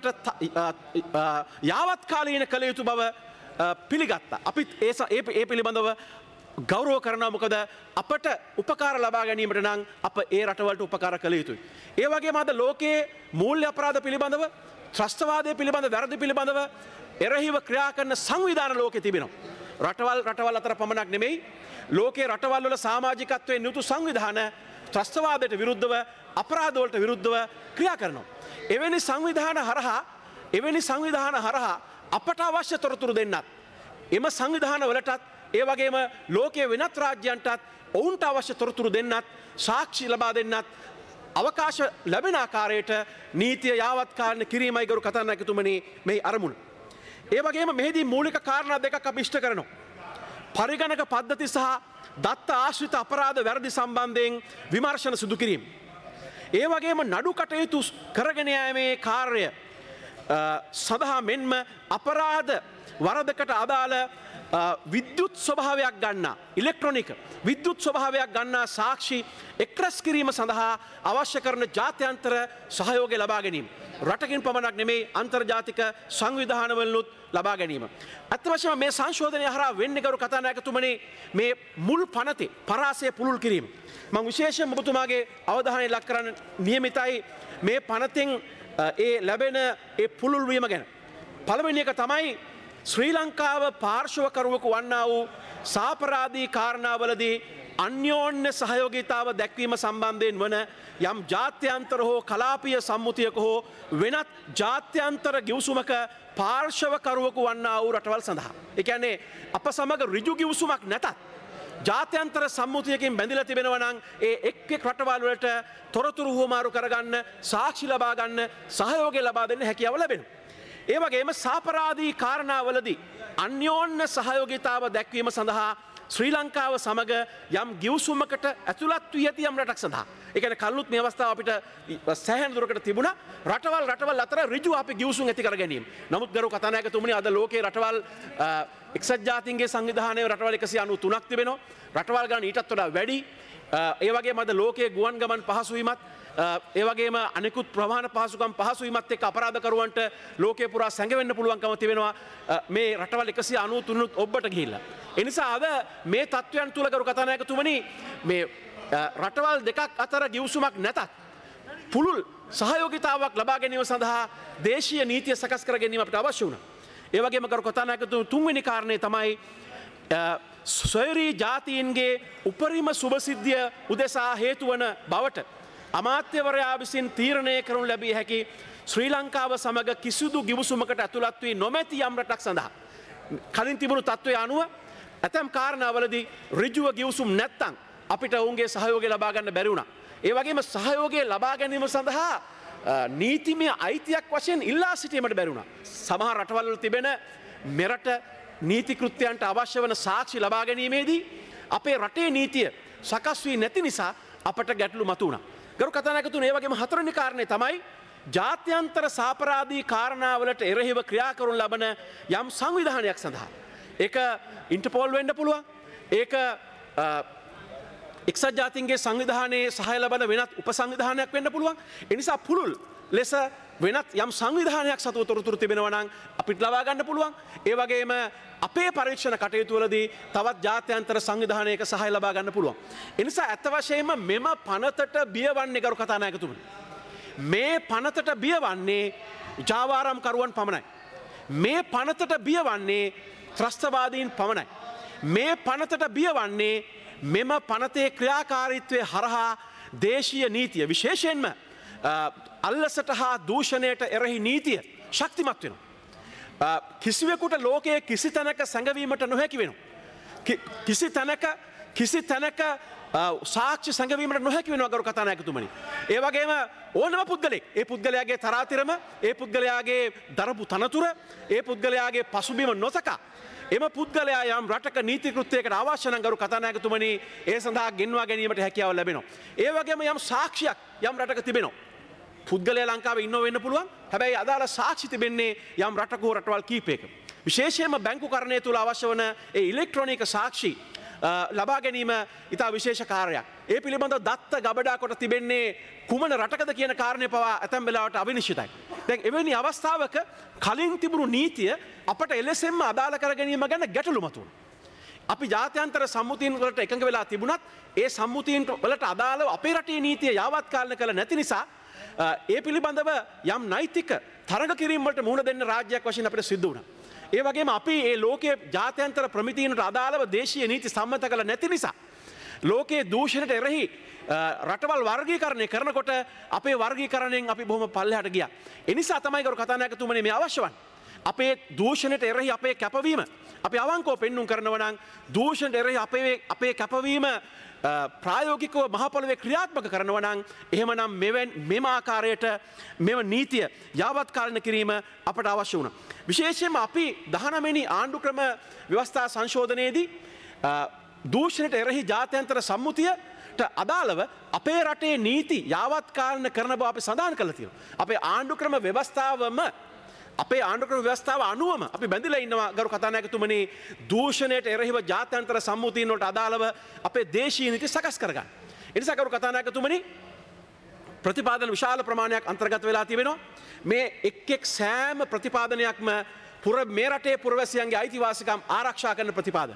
යාවත්කාලීන කළ යුතු බව පිළිගත්තා. අපිත් ඒ පිළිබඳව ගෞරව කරනවා. මොකද අපට උපකාර ලබා ගැනීමට නම් අප ඒ රටවලට උපකාර කළ යුතුයි. ඒ වගේම අද ලෝකයේ මූල්‍ය අපරාධ පිළිබඳව, ත්‍රස්තවාදය පිළිබඳ, වැරදි පිළිබඳව එරහිව ක්‍රියා කරන සංවිධාන ලෝකෙ තිබෙනවා. රටවල් රටවල් අතර පමණක් නෙමෙයි ලෝකයේ රටවල් වල සමාජිකත්වයෙන් යුතු සංවිධාන ත්‍රස්තවාදයට විරුද්ධව, අපරාධවලට විරුද්ධව ක්‍රියා කරනවා. එවැනි සංවිධාන හරහා එවැනි සංවිධාන හරහා අපට අවශ්‍ය තොරතුරු දෙන්නත්, එම සංවිධාන වලටත් ඒ වගේම ලෝකයේ වෙනත් රාජ්‍යයන්ටත් ඔවුන්ට අවශ්‍ය තොරතුරු දෙන්නත්, සාක්ෂි ලබා දෙන්නත් අවකාශ ලැබෙන ආකාරයට නීතිය යාවත්කාරණ කිරීමයි ගරු කතානායකතුමනි මේ අරමුණ. ඒ වගේම මෙහිදී මූලික කාරණා දෙකක් අපි ඉෂ්ට කරනවා. පරිගණක පද්ධති සහ දත්ත ආශ්‍රිත අපරාධ වැරදි සම්බන්ධයෙන් විමර්ශන සිදු කිරීම. ඒ වගේම නඩු කටයුතු කරගෙන යාමේ කාර්ය සඳහා මෙන්ම අපරාධ වරදකට අදාළ විද්‍යුත් ස්වභාවයක් ගන්නා ඉලෙක්ට්‍රොනික විද්‍යුත් ස්වභාවයක් ගන්නා සාක්ෂි එක්රැස් කිරීම සඳහා අවශ්‍ය කරන ජාත්‍යන්තර සහයෝගය ලබා ගැනීම. රටකින් පමණක් නෙමෙයි අන්තර්ජාතික සංවිධානවලුත් ලබා ගැනීම. අත් වශයෙන්ම මේ සංශෝධනය හරහා වෙන්නේ ගරු කතානායකතුමනි මේ මුල් පනතේ පරාසය පුළුල් කිරීම. මම විශේෂයෙන් ඔබතුමාගේ අවධානය ලක් කරන්න නියමිතයි මේ පනතෙන් ඒ ලැබෙන ඒ පුළුල් වීම ගැන. පළවෙනි එක තමයි ශ්‍රී ලංකාව පාර්ශවකරුවෙකු වන්නා වූ සාපරාධී කාරණාවලදී අන්‍යෝන්‍ය සහයෝගීතාව දැක්වීම සම්බන්ධයෙන් වන යම් ජාත්‍යන්තර හෝ කලාපීය සම්මුතියක හෝ වෙනත් ජාත්‍යන්තර ගිවිසුමක පාර්ශවකරුවෙකු වන්නා වූ රටවල් සඳහා. ඒ කියන්නේ අප සමග ඍජු ගිවිසුමක් නැතත් ජාත්‍යන්තර සම්මුතියකින් බැඳිලා තිබෙනවා නම් ඒ එක් එක් රටවල් වලට තොරතුරු හුවමාරු කරගන්න, සාක්ෂි ලබා ගන්න, සහයෝගය ලබා දෙන්න හැකියාව ලැබෙනවා. ඒ වගේම සාපරාධී කාරණාවලදී අන්‍යෝන්‍ය සහයෝගීතාව දැක්වීම සඳහා ශ්‍රී ලංකාව සමග යම් ගිවිසුමකට ඇතුළත් වී ඇති යම් රටක් සඳහා. ඒ කියන්නේ කල්ලුත් මේ අවස්ථාව අපිට සෑහෙන දුරකට තිබුණා. රටවල් රටවල් අතර ඍජු අපි ගිවිසුම් ඇති කර ගැනීම. නමුත් ගරු කතානායකතුමනි අද ලෝකයේ රටවල් එක්සත් ජාතීන්ගේ සංවිධානයේ රටවල් එකසිය අනූ තුනක් තිබෙනවා. රටවල් ගණන ඊටත් වඩා වැඩි. ඒ වගේම අද ලෝකයේ ගුවන් ගමන් පහසු වීමත් ඒ වගේම අනෙකුත් ප්‍රවාහන පහසුකම් පහසු වීමත් එක්ක අපරාධකරුවන්ට ලෝකේ පුරා සැඟවෙන්න පුළුවන්කම තිබෙනවා මේ රටවල් එකසිය අනූ තුනත් ඔබට ගිහිල්ලා. ඒ නිසා අද මේ තත්ත්වයන් තුල ගරු කතානායකතුමනි මේ රටවල් දෙකක් අතර ගිවිසුමක් නැතත් පුළුල් සහයෝගීතාවක් ලබා ගැනීම සඳහා දේශීය නීතිය සකස් කර ගැනීම අපිට අවශ්‍ය වුණා. ඒ වගේම ගරු කතානායකතුමනි තුන්වෙනි කාරණේ තමයි සොයුරී ජාතීන්ගේ උපරිම සුභසිද්ධිය උදෙසා හේතු වන බවට අමාත්‍යවරයා විසින් තීරණය කරනු ලැබිය හැකි ශ්‍රී ලංකාව සමග කිසිදු ගිවිසුමකට ඇතුළත් වී නොමැති යම් රටක් සඳහා කලින් තිබුණු තත්ත්වය අනුව ඇතැම් කාරණාවලදී ඍජුව ගිවිසුම් නැත්තම් අපිට ඔවුන්ගේ සහයෝගය ලබා ගන්න බැරි වුණා. ඒ වගේම සහයෝගය ලබා ගැනීම සඳහා නීතිමය අයිතියක් වශයෙන් ඉල්ලා සිටීමට බැරි වුණා. සමහර රටවල් වල තිබෙන මෙරට නීති කෘත්‍යයන්ට අවශ්‍ය වන සාක්ෂි ලබා ගැනීමේදී අපේ රටේ නීතිය සකස් වී නැති නිසා අපට ගැටලු මතුවුණා. ගරු කතානායකතුමනි, ඒ වගේම හතරවෙනි කාරණේ තමයි ජාත්‍යන්තර සාපරාධී කාරණාවලට එරෙහිව ක්‍රියා කරනු ලබන යම් සංවිධානයක් සඳහා. ඒක ඉන්ටර්පෝල් වෙන්න පුළුවන්. ඒක එක්සත් ජාතීන්ගේ සංවිධානයේ සහාය ලබන වෙනත් උපසංවිධානයක් වෙන්න පුළුවන්. ඒ නිසා පුළුල් ලෙස වෙනත් යම් සංවිධානයක් සතුව තොරතුරු තිබෙනවා නම් අපිට ලබා ගන්න පුළුවන්. ඒ වගේම අපේ පරීක්ෂණ කටයුතු වලදී තවත් ජාත්‍යන්තර සංවිධානයක සහාය ලබා ගන්න පුළුවන්. ඒ නිසා ඇත්ත වශයෙන්ම මෙම පනතට බියවන්නේ ගරු කතානායකතුමනි. මේ පනතට බියවන්නේ ජාවාරම්කරුවන් පමණයි. මේ පනතට බියවන්නේ ත්‍රස්තවාදීන් පමණයි. මේ පනතට බියවන්නේ මෙම පනතේ ක්‍රියාකාරීත්වය හරහා දේශීය නීතිය විශේෂයෙන්ම අල්ලසට හා දූෂණයට එරෙහි නීතිය ශක්තිමත් වෙනවා. කිසිවෙකුට ලෝකයේ කිසි තැනක සැඟවීමට නොහැකි වෙනවා. කිසි තැනක කිසි තැනක සාක්ෂි සැඟවීමට නොහැකි වෙනවා ගරු කතානායකතුමනි. ඒ වගේම ඕනම පුද්ගලෙක් ඒ පුද්ගලයාගේ තරාතිරම ඒ පුද්ගලයාගේ දරපු තනතුර ඒ පුද්ගලයාගේ පසුබිම නොතකා එම පුද්ගලයා යම් රටක නීති කෘත්‍යයකට අවශ්‍ය නම් ගරු කතානායකතුමනි ඒ සඳහා ගෙන්වා ගැනීමට හැකියාව ලැබෙනවා. ඒ වගේම යම් සාක්ෂියක් යම් රටක තිබෙනවා. පුද්ගලයා ලංකාවේ ඉන්නව වෙන්න පුළුවන්. හැබැයි අදාළ සාක්ෂි තිබෙන්නේ යම් රටක හෝ රටවල් කීපයක. විශේෂයෙන්ම බැංකුකරණය තුල අවශ්‍ය වන ඒ ඉලෙක්ට්‍රොනික සාක්ෂි ලබා ගැනීම ඉතා විශේෂ කාර්යයක්. ඒ පිළිබඳව දත්ත ගබඩා කොට තිබෙන්නේ කුමන රටකද කියන කාරණය පවා ඇතැම් වෙලාවට අවිනිශ්චිතයි. දැන් එවැනි අවස්ථාවක කලින් තිබුණු නීතිය අපට එලෙසෙන්ම අදාළ කර ගැනීම ගැන ගැටලු මතුවන. අපි ජාත්‍යන්තර සම්මුතීන් වලට එකඟ වෙලා තිබුණත් ඒ සම්මුතීන් වලට අදාළව අපේ රටේ නීතිය යාවත් කාලන කළ නැති නිසා ඒ පිළිබඳව යම් නෛතික තරඟ කිරීම වලට මුහුණ දෙන්න රාජ්‍යයක් වශයෙන් අපිට සිද්ධ වුණා. ඒ වගේම අපි ඒ ලෝකයේ ජාත්‍යන්තර ප්‍රමිතීන්ට අදාළව දේශීය නීති සම්මත කළ නැති නිසා ලෝකයේ දූෂණයට එරෙහි රටවල් වර්ගීකරණය කරනකොට අපේ වර්ගීකරණයෙන් අපි බොහොම පල්ලෙහාට ගියා. ඒ නිසා තමයි ගරු කතානායකතුමනි මේ අවශ්‍ය වන්නේ. අපේ දූෂණයට එරෙහි අපේ කැපවීම අපි අවංකව පෙන්눔 කරනවා නම් දූෂණයට එරෙහි අපේ අපේ කැපවීම ප්‍රායෝගිකව මහ පොළොවේ ක්‍රියාත්මක කරනවා නම් එහෙමනම් මෙවැනි මෙම ආකාරයට මෙම නීතිය යාවත් කාලන කිරීම අපට අවශ්‍ය වුණා. විශේෂයෙන්ම අපි දහනවය වෙනි ආණ්ඩුක්‍රම ව්‍යවස්ථා සංශෝධනයේදී දූෂණයට එරෙහි ජාත්‍යන්තර සම්මුතියට අදාළව අපේ රටේ නීති යාවත් කාලන කරන බව අපි සඳහන් කළා තියෙනවා. අපේ ආණ්ඩුක්‍රම ව්‍යවස්ථාවම අපේ ආණ්ඩුක්‍රම ව්‍යවස්ථාව අනුවම අපි බැඳිලා ඉන්නවා ගරු කතානායකතුමනි දූෂණයට එරෙහිව ජාත්‍යන්තර සම්මුතීන් වලට අදාළව අපේ දේශීය නීති සකස් කරගන්න. ඒ නිසා ගරු කතානායකතුමනි ප්‍රතිපාදන විශාල ප්‍රමාණයක් අන්තර්ගත වෙලා තිබෙනවා. මේ එක් එක් සෑම ප්‍රතිපාදනයක්ම පුර මේ රටේ පුරවැසියන්ගේ අයිතිවාසිකම් ආරක්ෂා කරන ප්‍රතිපාදන.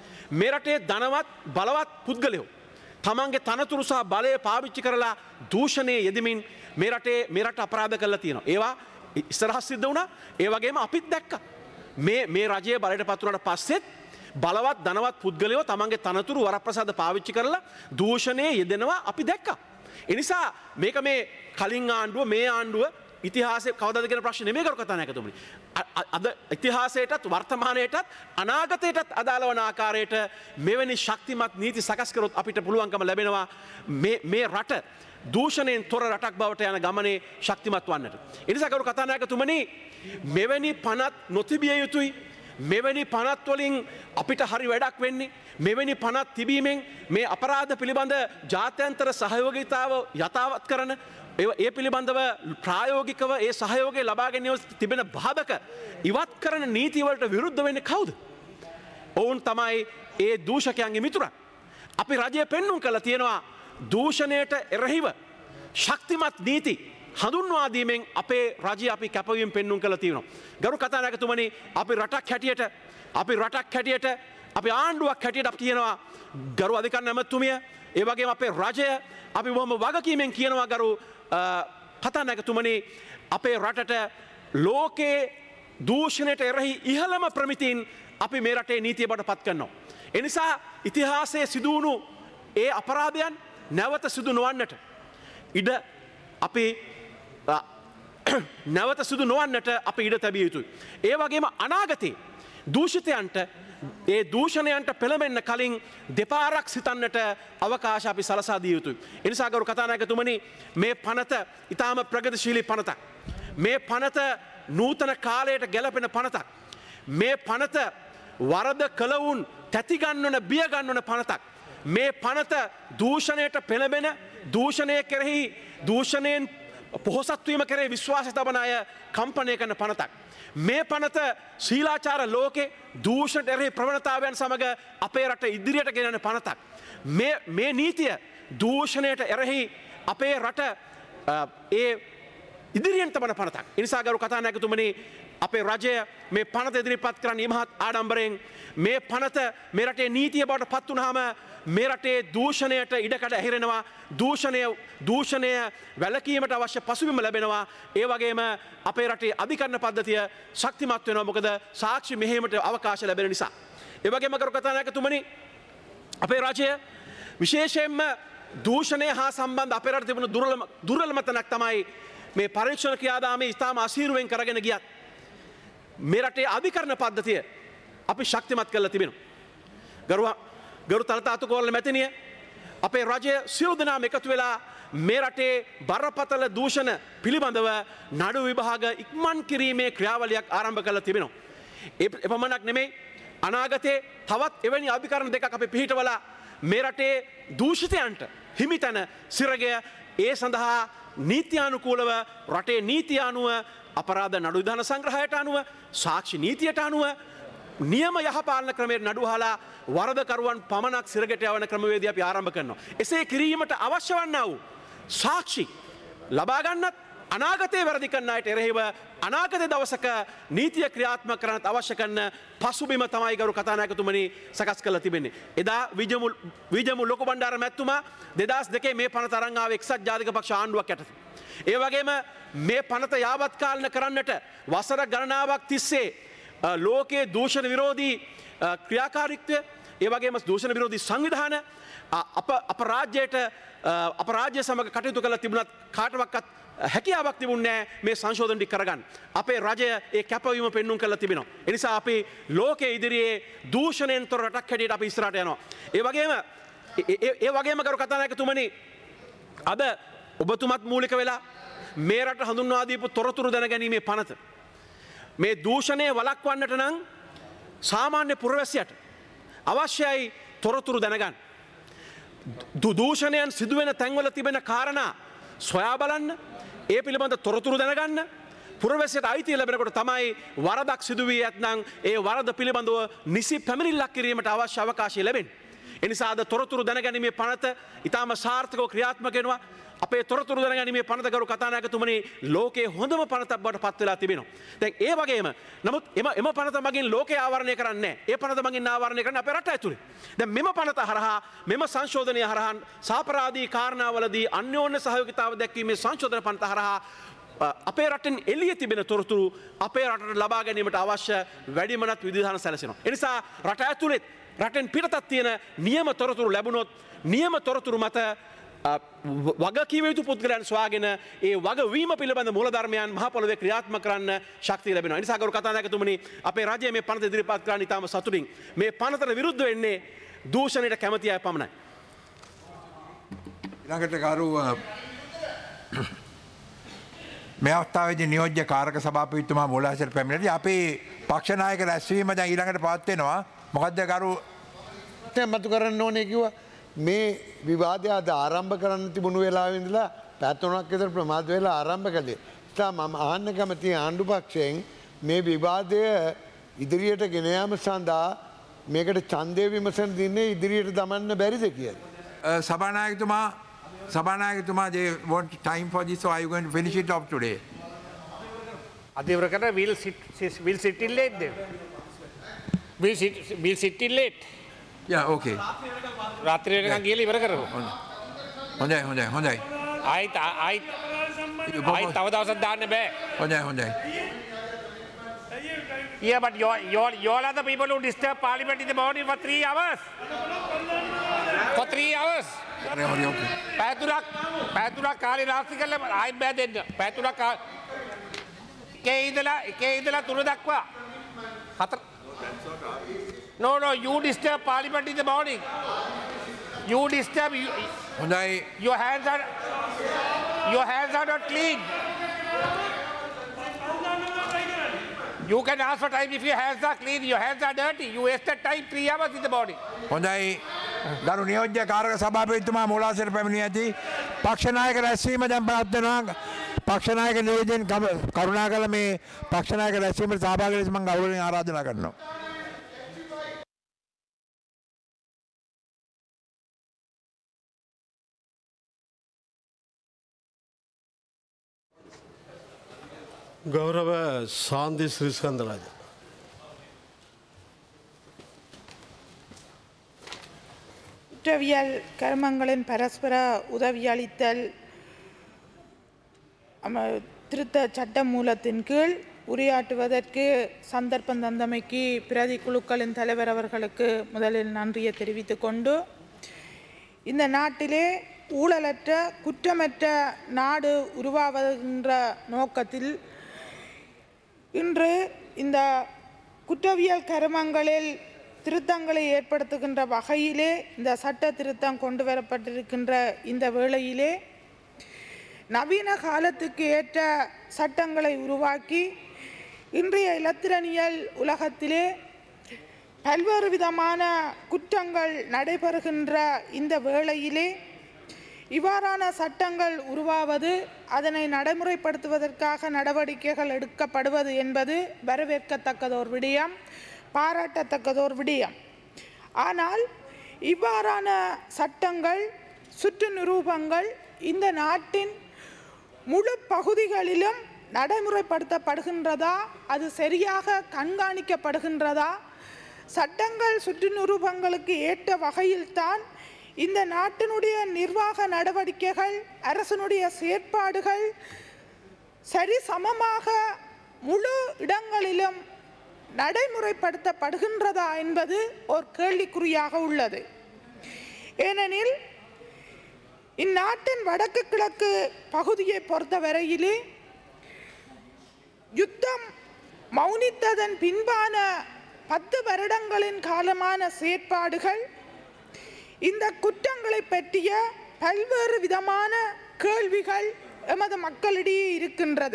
මේ රටේ ධනවත් බලවත් පුද්ගලයෝ තමන්ගේ තනතුරු සහ බලය පාවිච්චි කරලා දූෂණයේ යෙදමින් මේ රටේ මේ රට අපරාධ කරලා තියෙනවා. ඒවා ඉස්සරහ සිද්ධ වුණා. ඒ වගේම අපිත් දැක්කා. මේ මේ රජයේ බලයට පත් වුණාට පස්සෙත් බලවත් ධනවත් පුද්ගලයෝ තමන්ගේ තනතුරු වරප්‍රසාද පාවිච්චි කරලා දූෂණයේ යෙදෙනවා අපි දැක්කා. ඒ නිසා මේක මේ කලින් ආණ්ඩුව මේ ආණ්ඩුව ඉතිහාසයේ කවදාද කියන ප්‍රශ්නේ නෙමෙයි කරු කතානායකතුමනි. අද ඉතිහාසයටත් වර්තමානයටත් අනාගතයටත් අදාළ වන ආකාරයට මෙවැනි ශක්තිමත් නීති සකස් කරොත් අපිට පුළුවන්කම ලැබෙනවා මේ මේ රට දූෂණයෙන් තොර රටක් බවට යන ගමනේ ශක්තිමත් වන්නට. ඒ නිසා කරු කතානායකතුමනි මෙවැනි පනත් නොතිබිය යුතුයි. මෙවැනි පනත් වලින් අපිට හරි වැඩක් වෙන්නේ මෙවැනි පනත් තිබීමෙන් මේ අපරාධ පිළිබඳ ජාත්‍යන්තර සහයෝගීතාව යථාවත් කරන ඒ පිළිබඳව ප්‍රායෝගිකව ඒ සහයෝගය ලබා ගැනීම තිබෙන බාධක ඉවත් කරන නීතිවලට විරුද්ධ වෙන්නේ කවුද? ඔවුන් තමයි ඒ දූෂකයන්ගේ මිතුරන්. අපි රජය පෙන්눔 කළා තියෙනවා දූෂණයට එරෙහිව ශක්තිමත් නීති හඳුන්වා දීමෙන් අපේ රජය අපි කැපවීම පෙන්눔 කළා තියෙනවා. ගරු කතානායකතුමනි අපි රටක් හැටියට අපි රටක් හැටියට අපි ආණ්ඩුවක් හැටියට අපි කියනවා ගරු අධිකරණ ඇමතුමිය ඒ වගේම අපේ රජය අපි බොහොම වගකීමෙන් කියනවා ගරු කතානායකතුමනි අපේ රටට ලෝකයේ දූෂණයට එරෙහි ඉහළම ප්‍රමිතීන් අපි මේ රටේ නීතිය බවට පත් කරනවා. ඒ නිසා ඉතිහාසයේ සිදු වුණු ඒ අපරාධයන් නැවත සිදු නොවන්නට ඉඩ අපි නැවත සිදු නොවන්නට අපි ඉඩ තැබිය යුතුයි. ඒ වගේම අනාගතයේ දූෂිතයන්ට ඒ දූෂණයන්ට පෙළඹෙන්න කලින් දෙපාරක් සිතන්නට අවකාශ අපි සලසා දිය යුතුයි. ඒ නිසා ගරු කතානායකතුමනි මේ පනත ඊටාම ප්‍රගතිශීලී පනතක්. මේ පනත නූතන කාලයට ගැලපෙන පනතක්. මේ පනත වරද කළවුන් තැති ගන්නවන බිය ගන්නවන පනතක්. මේ පනත දූෂණයට පෙළඹෙන දූෂණය කෙරෙහි දූෂණයෙන් පොහොසත් වීම කෙරෙහි විශ්වාසය තබන අය කම්පණය කරන පනතක්. මේ පනත ශීලාචාර ලෝකේ දූෂණයට එරෙහි ප්‍රවණතාවයන් සමග අපේ රට ඉදිරියට ගෙනන පනතක්. මේ මේ නීතිය දූෂණයට එරෙහි අපේ රට ඒ ඉදිරියෙන් තබන පනතක්. ඒ නිසා ගරු කතානායකතුමනි අපේ රජය මේ පනත ඉදිරිපත් කරන්න ඉමහත් ආඩම්බරයෙන් මේ පනත මේ රටේ නීතිය බවට පත් වුණාම මේ රටේ දූෂණයට ඉඩකඩ ඇහිරෙනවා. දූෂණය දූෂණය වැළකීමට අවශ්‍ය පසුබිම ලැබෙනවා. ඒ වගේම අපේ රටේ අධිකරණ පද්ධතිය ශක්තිමත් වෙනවා. මොකද සාක්ෂි මෙහෙයීමට අවකාශ ලැබෙන නිසා. ඒ වගේම ගරු කතානායකතුමනි අපේ රජය විශේෂයෙන්ම දූෂණය හා සම්බන්ධ අපේ රටේ තිබුණු දුර්වලම දුර්වලම තැනක් තමයි මේ පරීක්ෂණ ක්‍රියාදාමයේ ඉතාම අසීරුවෙන් කරගෙන ගියත් මේ රටේ අධිකරණ පද්ධතිය අපි ශක්තිමත් කරලා තිබෙනවා. ගරු ගරු තලතා අතුකෝරළ මැතිනිය අපේ රජය සියලු දෙනාම එකතු වෙලා මේ රටේ බරපතල දූෂණ පිළිබඳව නඩු විභාග ඉක්මන් කිරීමේ ක්‍රියාවලියක් ආරම්භ කරලා තිබෙනවා. ඒ එපමණක් නෙමෙයි අනාගතයේ තවත් එවැනි අධිකරණ දෙකක් අපි පිහිටවලා මේ රටේ දූෂිතයන්ට හිමිතන සිරගය ඒ සඳහා නීත්‍යානුකූලව රටේ නීතිය අනුව අපරාධ නඩු විධාන සංග්‍රහයට අනුව සාක්ෂි නීතියට අනුව නියම යහපාලන ක්‍රමයට නඩුහලා වරදකරුවන් පමණක් සිරගට යවන ක්‍රමවේදය අපි ආරම්භ කරනවා. එසේ කිරීමට අවශ්‍ය වන්නා වූ සාක්ෂි ලබා ගන්නත් අනාගතයේ වැරදි කරන අයට එරෙහිව අනාගත දවසක නීතිය ක්‍රියාත්මක කරන්නත් අවශ්‍ය කරන පසුබිම තමයි ගරු කතානායකතුමනි සකස් කරලා තිබෙන්නේ. එදා විජමු විජමු ලොකු බණ්ඩාර මැතිතුමා දෙදහස් දෙකේ මේ පනත අරන් ආවේ එක්සත් ජාතික පක්ෂ ආණ්ඩුවක් යටතේ. ඒ වගේම මේ පනත යාවත් කාලන කරන්නට වසර ගණනාවක් තිස්සේ ලෝකයේ දූෂණ විරෝධී ක්‍රියාකාරීත්වය ඒ වගේම දූෂණ විරෝධී සංවිධාන අප අප රාජ්‍යයට අප රාජ්‍ය සමග කටයුතු කරලා තිබුණත් කාටවත් හැකියාවක් තිබුණේ නැහැ මේ සංශෝධන ටික කරගන්න. අපේ රජය ඒ කැපවීම පෙන්눔 කරලා තිබෙනවා. ඒ නිසා අපි ලෝකයේ ඉදිරියේ දූෂණයෙන් තොර රටක් හැටියට අපි ඉස්සරහට යනවා. ඒ වගේම ඒ වගේම කරු කතානායකතුමනි අද ඔබතුමත් මූලික වෙලා මේ රට හඳුන්වා දීපු තොරතුරු දැනගැනීමේ පනත මේ දූෂණය වළක්වන්නට නම් සාමාන්‍ය පුරවැසියට අවශ්‍යයි තොරතුරු දැනගන්න. දූෂණයන් සිදුවෙන තැන්වල තිබෙන කාරණා සොයා බලන්න ඒ පිළිබඳ තොරතුරු දැනගන්න පුරවැසියට අයිතිය ලැබෙනකොට තමයි වරදක් සිදු වී ඇත්නම් ඒ වරද පිළිබඳව නිසි පැමිණිල්ලක් කිරීමට අවශ්‍ය අවකාශය ලැබෙන්නේ. ඒ නිසා අද තොරතුරු දැනගැනීමේ පනත ඊටාම සාර්ථකව ක්‍රියාත්මක වෙනවා. අපේ තොරතුරු දැනගැනීමේ පනත ගරු කතානායකතුමනි ලෝකයේ හොඳම පනතක් බවට පත් වෙලා තිබෙනවා. දැන් ඒ වගේම නමුත් එම එම පනත මගින් ලෝකය ආවරණය කරන්නේ නැහැ. ඒ පනත මගින් ආවරණය කරන්නේ අපේ රට ඇතුලේ. දැන් මෙම පනත හරහා මෙම සංශෝධනය හරහා සාපරාධී කාරණාවලදී අන්‍යෝන්‍ය සහයෝගිතාව දැක්වීමේ සංශෝධන පනත හරහා අපේ රටෙන් එළිය තිබෙන තොරතුරු අපේ රටට ලබා ගැනීමට අවශ්‍ය වැඩිමනත් විධාන සැලසෙනවා. ඒ නිසා රට ඇතුලේ රටෙන් පිටතත් තියෙන නියම තොරතුරු ලැබුණොත් නියම තොරතුරු මත වගකීම යුතු පුද්ගලයන් සොයාගෙන ඒ වගවීම පිළිබඳ මූලධර්මයන් මහ පොළොවේ ක්‍රියාත්මක කරන්න ශක්තිය ලැබෙනවා. ඒ නිසා ගරු කතානායකතුමනි අපේ රජය මේ පනත ඉදිරිපත් කරන්න ඉතාම සතුටින් මේ පනතට විරුද්ධ වෙන්නේ දූෂණයට කැමති අය පමණයි. ඊළඟට ගරු මේ අවස්ථාවේදී නියෝජ්‍ය කාරක සභාපතිතුමා මූලාශ්‍ර පැමිණෙද්දී අපේ පක්ෂ නායක රැස්වීම දැන් ඊළඟට පවත් වෙනවා. මොකද්ද ගරු මතු කරන්න ඕනේ කිව්වා මේ විවාදය අද ආරම්භ කරන්න තිබුණු වෙලාවෙ ඉඳලා පැය තුනක් විතර ප්‍රමාද වෙලා ආරම්භ කළේ. ඉතින් මම අහන්න කැමති ආණ්ඩු පක්ෂයෙන් මේ විවාදය ඉදිරියට ගෙන යාම සඳහා මේකට ඡන්දය විමසන දින්නේ ඉදිරියට දමන්න බැරිද කියලා. සභානායකතුමා සභානායකතුමා they want time for this, so are you going to finish it off today? අධිවෘකර will sit will sit till late then. We'll sit we'll sit till late. Yeah, okay. රාත්‍රී වෙනකන් ගිහලා ඉවර කරමු. හොඳයි හොඳයි හොඳයි. ආයිත් ආයිත් ආයිත් තව දවසක් දාන්න බෑ. හොඳයි හොඳයි. Yeah, but you you you all are the people who disturb parliament in the morning for three hours. For three hours. හරි හරි okay. පැය තුනක් පැය තුනක් කාලේ නාස්ති කරලා ආයිත් බෑ දෙන්න. පැය තුනක් එකේ ඉඳලා එකේ ඉඳලා තුන දක්වා හතර. No, no, you disturb parliament in the morning. You disturb. You, your hands are. Your hands are not clean. You can ask for time if your hands are clean. Your hands are dirty. You wasted time three hours in the morning. හොඳයි ගරු නියෝජ්‍ය කාරක සභාපතිතුමා මූලාශ්‍ර පැමිණිය ඇති පක්ෂ නායක රැස්වීම දැන් පවත් වෙනවා. පක්ෂ නායක නියෝජන කරුණාකර මේ පක්ෂ නායක රැස්වීමට සහභාගී වෙන්න මම ගෞරවයෙන් ආරාධනා කරනවා. ගෞරව සාන්දි ශ්‍රීස්කන්දරාජ. குற்றவியல் கர்மங்களின் பரஸ்பர உதவியளித்தல் திருத்த சட்ட மூலத்தின் கீழ் உரையாற்றுவதற்கு சந்தர்ப்பம் தந்தமைக்கு பிரதி குழுக்களின் தலைவர் அவர்களுக்கு முதலில் நன்றியை தெரிவித்துக் கொண்டு, இந்த நாட்டிலே ஊழலற்ற குற்றமற்ற நாடு உருவாவதென்ற நோக்கத்தில் இன்று இந்த குற்றவியல் கர்மங்களில் திருத்தங்களை ஏற்படுத்துகின்ற வகையிலே இந்த சட்ட திருத்தம் கொண்டு வரப்பட்டிருக்கின்ற இந்த வேளையிலே நவீன காலத்துக்கு ஏற்ற சட்டங்களை உருவாக்கி இன்றைய இலத்திரனியல் உலகத்திலே பல்வேறு விதமான குற்றங்கள் நடைபெறுகின்ற இந்த வேளையிலே இவ்வாறான சட்டங்கள் உருவாவது, அதனை நடைமுறைப்படுத்துவதற்காக நடவடிக்கைகள் எடுக்கப்படுவது என்பது வரவேற்கத்தக்கதோர் விடயம், பாராட்டத்தக்கதோர் விடயம். ஆனால் இவ்வாறான சட்டங்கள், சுற்று நிரூபங்கள் இந்த நாட்டின் முழு பகுதிகளிலும் நடைமுறைப்படுத்தப்படுகின்றதா, அது சரியாக கண்காணிக்கப்படுகின்றதா, சட்டங்கள் சுற்று நிரூபங்களுக்கு ஏற்ற வகையில்தான் இந்த நாட்டினுடைய நிர்வாக நடவடிக்கைகள், அரசனுடைய செயற்பாடுகள் சரி சமமாக முழு இடங்களிலும் நடைமுறைப்படுத்தப்படுகின்றதா என்பது ஒரு கேள்விக்குறியாக உள்ளது. ஏனெனில் இந்நாட்டின் வடக்கு கிழக்கு பகுதியை பொறுத்தவரையிலே யுத்தம் மௌனித்ததன் பின்பான பத்து வருடங்களின் காலமான செயற்பாடுகள் இந்த குற்றங்களை பற்றிய பல்வேறு விதமான கேள்விகள் எமது மக்களிடையே இருக்கின்றது.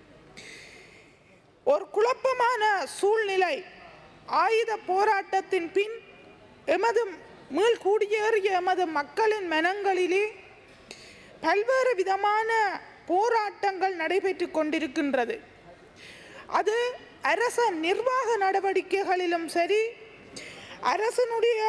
ஒரு குழப்பமான சூழ்நிலை ஆயுத போராட்டத்தின் பின் எமது மீள் குடியேறிய எமது மக்களின் மனங்களிலே பல்வேறு விதமான போராட்டங்கள் நடைபெற்று கொண்டிருக்கின்றது. அது அரச நிர்வாக நடவடிக்கைகளிலும் சரி, அரசனுடைய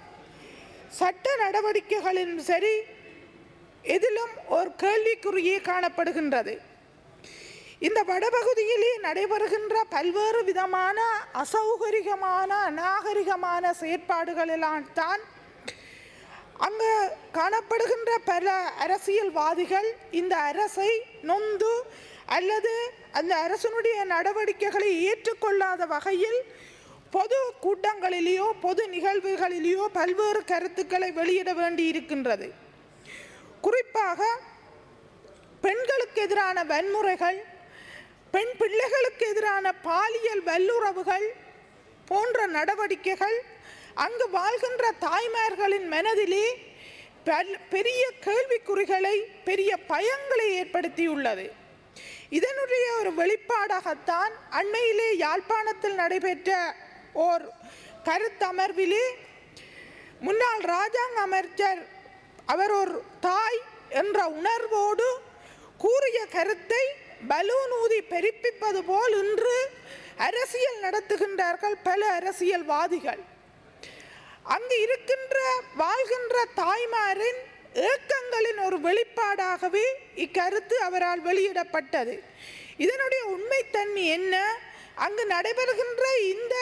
சட்ட நடவடிக்கைகளிலும் சரி, எதிலும் ஒரு கேள்விக்குறியே காணப்படுகின்றது. இந்த வடபகுதியிலே நடைபெறுகின்ற பல்வேறு விதமான அசௌகரியமான அநாகரிகமான செயற்பாடுகளெல்லாம் தான் அங்கு காணப்படுகின்ற பல அரசியல்வாதிகள் இந்த அரசை நொந்து அல்லது அந்த அரசனுடைய நடவடிக்கைகளை ஏற்றுக்கொள்ளாத வகையில் பொது கூட்டங்களிலேயோ பொது நிகழ்வுகளிலேயோ பல்வேறு கருத்துக்களை வெளியிட வேண்டி இருக்கின்றது. குறிப்பாக பெண்களுக்கு எதிரான வன்முறைகள், பெண் பிள்ளைகளுக்கு எதிரான பாலியல் வல்லுறவுகள் போன்ற நடவடிக்கைகள் அங்கு வாழ்கின்ற தாய்மார்களின் மனதிலே பெரிய கேள்விக்குறிகளை, பெரிய பயங்களை ஏற்படுத்தியுள்ளது. இதனுடைய ஒரு வெளிப்பாடாகத்தான் அண்மையிலே யாழ்ப்பாணத்தில் நடைபெற்ற ஓர் கருத்தமர்விலே முன்னாள் இராஜாங்க அமைச்சர் அவர் ஒரு தாய் என்ற உணர்வோடு கூறிய கருத்தை பலூன் ஊதி பெருப்பிப்பது போல் இன்று அரசியல் நடத்துகின்றார்கள் பல அரசியல்வாதிகள். அங்கு இருக்கின்ற வாழ்கின்ற தாய்மாரின் ஏக்கங்களின் ஒரு வெளிப்பாடாகவே இக்கருத்து அவரால் வெளியிடப்பட்டது. இதனுடைய உண்மைத்தன்மை என்ன, அங்கு நடைபெறுகின்ற இந்த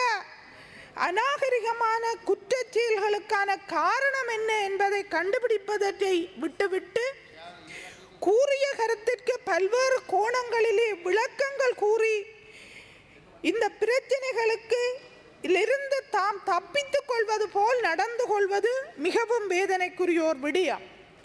அநாகரிகமான குற்றச் செயல்களுக்கான காரணம் என்ன என்பதை கண்டுபிடிப்பதை விட்டுவிட்டு கூறிய கருத்திற்கு பல்வேறு கோணங்களிலே விளக்கங்கள் கூறி இந்த பிரச்சனைகளுக்கு இருந்து தாம் தப்பித்துக் கொள்வது போல் நடந்து கொள்வது மிகவும் வேதனைக்குரிய ஒரு விடயம்.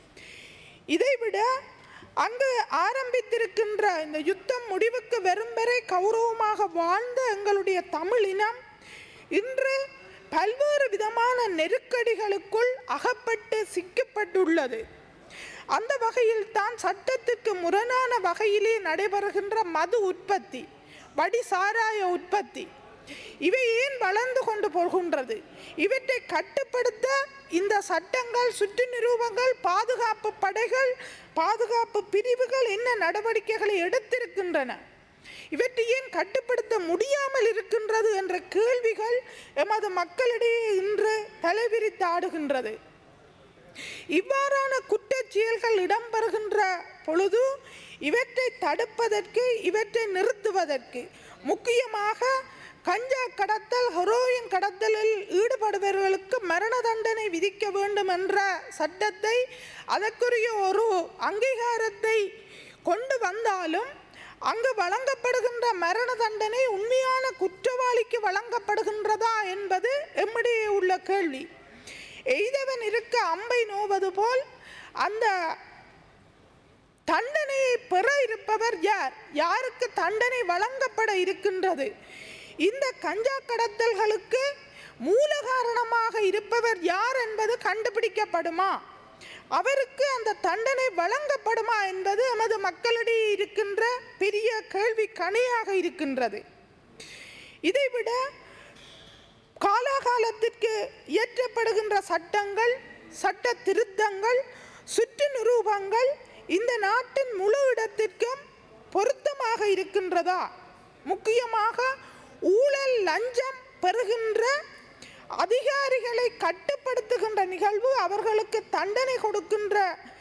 இதைவிட அங்கு ஆரம்பித்திருக்கின்ற இந்த யுத்தம் முடிவுக்கு வரும் வரை கௌரவமாக வாழ்ந்த எங்களுடைய தமிழினம் இன்று பல்வேறு விதமான நெருக்கடிகளுக்குள் அகப்பட்டு சிக்கப்பட்டுள்ளது. அந்த வகையில் தான் சட்டத்துக்கு முரணான வகையிலே நடைபெறுகின்ற மது உற்பத்தி, வடி சாராய உற்பத்தி, இவை ஏன் வளர்ந்து கொண்டு போகின்றது? இவற்றை கட்டுப்படுத்த இந்த சட்டங்கள், சுற்று நிரூபங்கள், பாதுகாப்பு படைகள், பாதுகாப்பு பிரிவுகள் என்ன நடவடிக்கைகளை எடுத்திருக்கின்றன? இவற்றை ஏன் கட்டுப்படுத்த முடியாமல் இருக்கின்றது என்ற கேள்விகள் எமது மக்களிடையே இன்று தலைவிரித்து ஆடுகின்றது. இவ்வாறான குற்றச் செயல்கள் இடம்பெறுகின்ற பொழுது இவற்றை தடுப்பதற்கு இவற்றை நிறுத்துவதற்கு முக்கியமாக கஞ்சா கடத்தல் ஹெரோயின் கடத்தலில் ஈடுபடுபவர்களுக்கு மரண தண்டனை விதிக்க வேண்டும் என்ற சட்டத்தை அதற்குரிய ஒரு அங்கீகாரத்தை கொண்டு வந்தாலும் அங்கு வழங்கப்படுகின்ற மரண தண்டனை உண்மையான குற்றவாளிக்கு வழங்கப்படுகின்றதா என்பது எம்மிடையே உள்ள கேள்வி. எய்தவன் இருக்க அம்பை நோவது போல் அந்த தண்டனையை பெற இருப்பவர் யார், யாருக்கு தண்டனை வழங்கப்பட இருக்கின்றது, இந்த கஞ்சா கடத்தல்களுக்கு மூல காரணமாக இருப்பவர் யார் என்பது கண்டுபிடிக்கப்படுமா, அவருக்கு அந்த தண்டனை வழங்கப்படுமா என்பது எமது மக்களிடையே இருக்கின்ற பெரிய கேள்வி கணையாக இருக்கின்றது. இதைவிட காலாகாலத்திற்கு இயற்றப்படுகின்ற சட்டங்கள், சட்ட திருத்தங்கள், சுற்று நிரூபங்கள் இந்த நாட்டின் முழு இடத்திற்கும் பொருத்தமாக இருக்கின்றதா? முக்கியமாக ஊழல் லஞ்சம் பெறுகின்ற அதிகாரிகளை கட்டுப்படுத்துகின்ற நிகழ்வு, அவர்களுக்கு தண்டனை கொடுக்கின்ற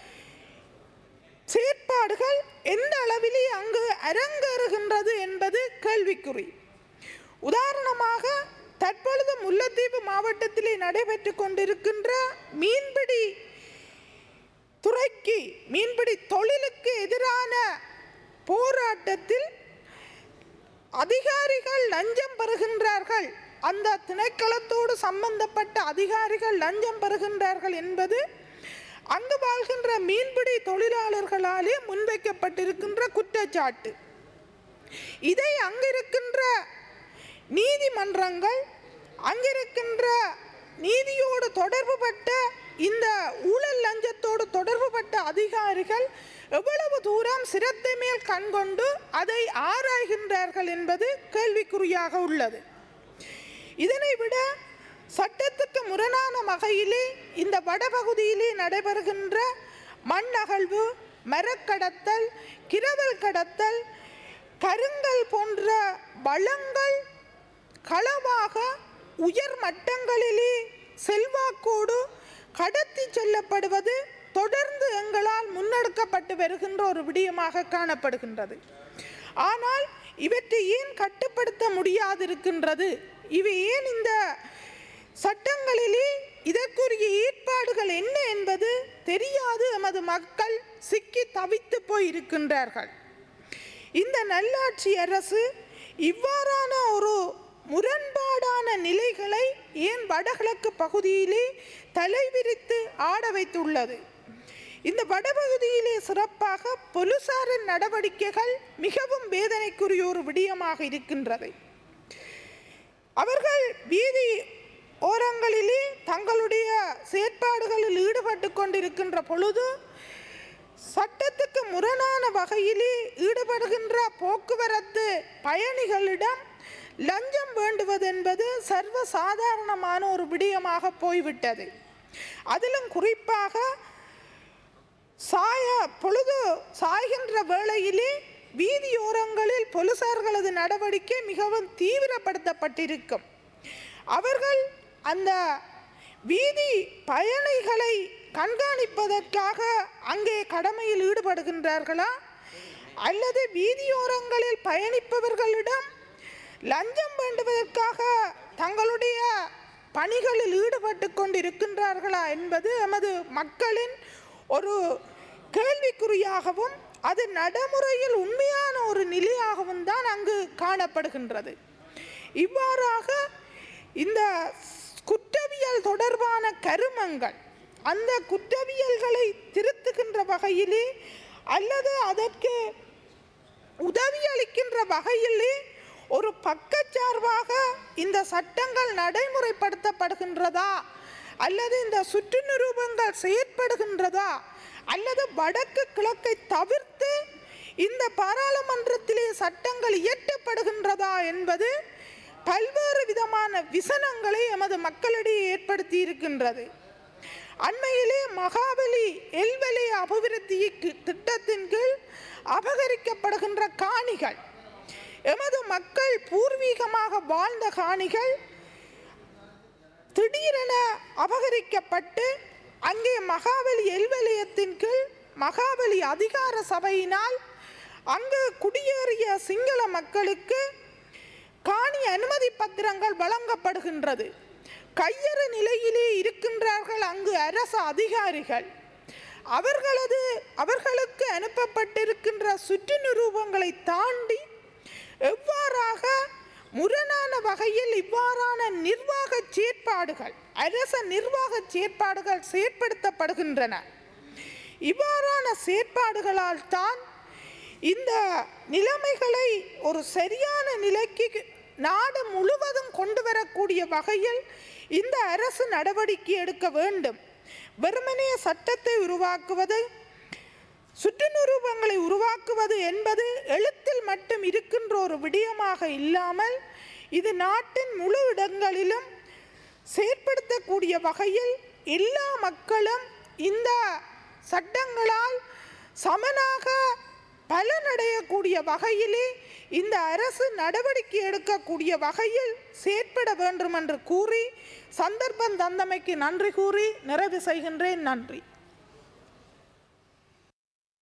செயற்பாடுகள் எந்த அளவிலே அங்கு அரங்கேறுகின்றது என்பது கேள்விக்குறி. உதாரணமாக தற்பொழுது முல்லைத்தீவு மாவட்டத்திலே நடைபெற்று கொண்டிருக்கின்ற மீன்பிடி துறைக்கு, மீன்பிடி தொழிலுக்கு எதிரான போராட்டத்தில் அதிகாரிகள் லஞ்சம் பெறுகின்றார்கள், அந்த திணைக்களத்தோடு சம்பந்தப்பட்ட அதிகாரிகள் லஞ்சம் பெறுகின்றார்கள் என்பது அங்கு வாழ்கின்ற மீன்பிடி தொழிலாளர்களாலே முன்வைக்கப்பட்டிருக்கின்ற குற்றச்சாட்டு. இதை அங்கிருக்கின்ற நீதிமன்றங்கள், அங்கிருக்கின்ற நீதியோடு தொடர்புபட்ட இந்த ஊழல் லஞ்சத்தோடு தொடர்புபட்ட அதிகாரிகள் எவ்வளவு தூரம் சிரத்தை மேல் கண்கொண்டு அதை ஆராய்கின்றார்கள் என்பது கேள்விக்குறியாக உள்ளது. இதனை விட சட்டத்துக்கு முரணான வகையிலே இந்த வடபகுதியிலே நடைபெறுகின்ற மண் அகழ்வு, மரக்கடத்தல், கிரவல் கடத்தல், கருங்கல் போன்ற வளங்கள் களவாக உயர் மட்டங்களிலே செல்வாக்கோடு கடத்தி செல்லப்படுவது தொடர்ந்து எங்களால் முன்னெடுக்கப்பட்டு வருகின்ற ஒரு விடயமாக காணப்படுகின்றது. ஆனால் இவற்றை ஏன் கட்டுப்படுத்த முடியாதிருக்கின்றது, இவை ஏன் இந்த சட்டங்களிலே இதற்குரிய ஏற்பாடுகள் என்ன என்பது தெரியாது எமது மக்கள் சிக்கி தவித்து போய் இருக்கின்றார்கள். இந்த நல்லாட்சி அரசு இவ்வாறான ஒரு முரண்பாடான நிலைகளை ஏன் வடகிழக்கு பகுதியிலே தலைவிரித்து ஆட வைத்துள்ளது? இந்த வடபகுதியிலே சிறப்பாக போலீசாரின் நடவடிக்கைகள் மிகவும் வேதனைக்குரிய ஒரு விடயமாக இருக்கின்றது. அவர்கள் வீதி ஓரங்களிலே தங்களுடைய செயற்பாடுகளில் ஈடுபட்டு கொண்டிருக்கின்ற பொழுது சட்டத்துக்கு முரணான வகையிலே ஈடுபடுகின்ற போக்குவரத்து பயணிகளிடம் லஞ்சம் வேண்டுவது என்பது சர்வ சாதாரணமான ஒரு விடயமாக போய்விட்டது. அதிலும் குறிப்பாக சாய பொழுது சாய்கின்ற வேளையிலே வீதியோரங்களில் போலீசார்களது நடவடிக்கை மிகவும் தீவிரப்படுத்தப்பட்டிருக்கும். அவர்கள் அந்த வீதி பயணிகளை கண்காணிப்பதற்காக அங்கே கடமையில் ஈடுபடுகின்றார்களா, அல்லது வீதியோரங்களில் பயணிப்பவர்களிடம் லஞ்சம் வேண்டுவதற்காக தங்களுடைய பணிகளில் ஈடுபட்டு கொண்டிருக்கின்றார்களா என்பது எமது மக்களின் ஒரு கேள்விக்குறியாகவும் அது நடைமுறையில் உண்மையான ஒரு நிலையாகவும் தான் அங்கு காணப்படுகின்றது. இவ்வாறாக இந்த குற்றவியல் தொடர்பான கருமங்கள், அந்த குற்றவியல்களை திருத்துகின்ற வகையிலே அல்லது அதற்கு உதவி அளிக்கின்ற வகையிலே ஒரு பக்கச்சார்பாக இந்த சட்டங்கள் நடைமுறைப்படுத்தப்படுகின்றதா, அல்லது இந்த சுற்று நிரூபங்கள் செயற்படுகின்றதா, அல்லது வடக்கு கிழக்கை தவிர்த்து இந்த பாராளுமன்றத்திலே சட்டங்கள் இயற்றப்படுகின்றதா என்பது பல்வேறு விதமான விசனங்களை எமது மக்களிடையே ஏற்படுத்தி இருக்கின்றது. அண்மையிலே மகாபலி எல்வலய அபிவிருத்தி திட்டத்தின் கீழ் அபகரிக்கப்படுகின்ற காணிகள், எமது மக்கள் பூர்வீகமாக வாழ்ந்த காணிகள் திடீரென அபகரிக்கப்பட்டு அங்கே மகாபலி எல்வலயத்தின் கீழ் மகாபலி அதிகார சபையினால் அங்கு குடியேறிய சிங்கள மக்களுக்கு காணி அனுமதி பத்திரங்கள் வழங்கப்படுகின்றது. கையறு நிலையிலே இருக்கின்றார்கள் அங்கு அரசு அதிகாரிகள். அவர்களது அவர்களுக்கு அனுப்பப்பட்டிருக்கின்ற சுற்று நிரூபங்களை தாண்டி எவ்வாறாக முரணான வகையில் இவ்வாறான நிர்வாக செயற்பாடுகள் அரச நிர்வாக செயற்பாடுகள் செயற்படுத்தப்படுகின்றன. இவ்வாறான செயற்பாடுகளால் தான் இந்த நிலைமைகளை ஒரு சரியான நிலைக்கு நாடு முழுவதும் கொண்டு வரக்கூடிய வகையில் இந்த அரசு நடவடிக்கை எடுக்க வேண்டும். வெறுமனே சட்டத்தை உருவாக்குவது, சுற்று நிரூபங்களை உருவாக்குவது என்பது எழுத்தில் மட்டும் இருக்கின்ற ஒரு விடயமாக இல்லாமல் இது நாட்டின் முழு இடங்களிலும் செயற்படுத்தக்கூடிய வகையில் எல்லா மக்களும் இந்த சட்டங்களால் சமனாக பலனடையக்கூடிய வகையிலே இந்த அரசு நடவடிக்கை எடுக்கக்கூடிய வகையில் செயற்பட வேண்டும் என்று கூறி சந்தர்ப்பம் தந்தமைக்கு நன்றி கூறி நிறைவு செய்கின்றேன். நன்றி.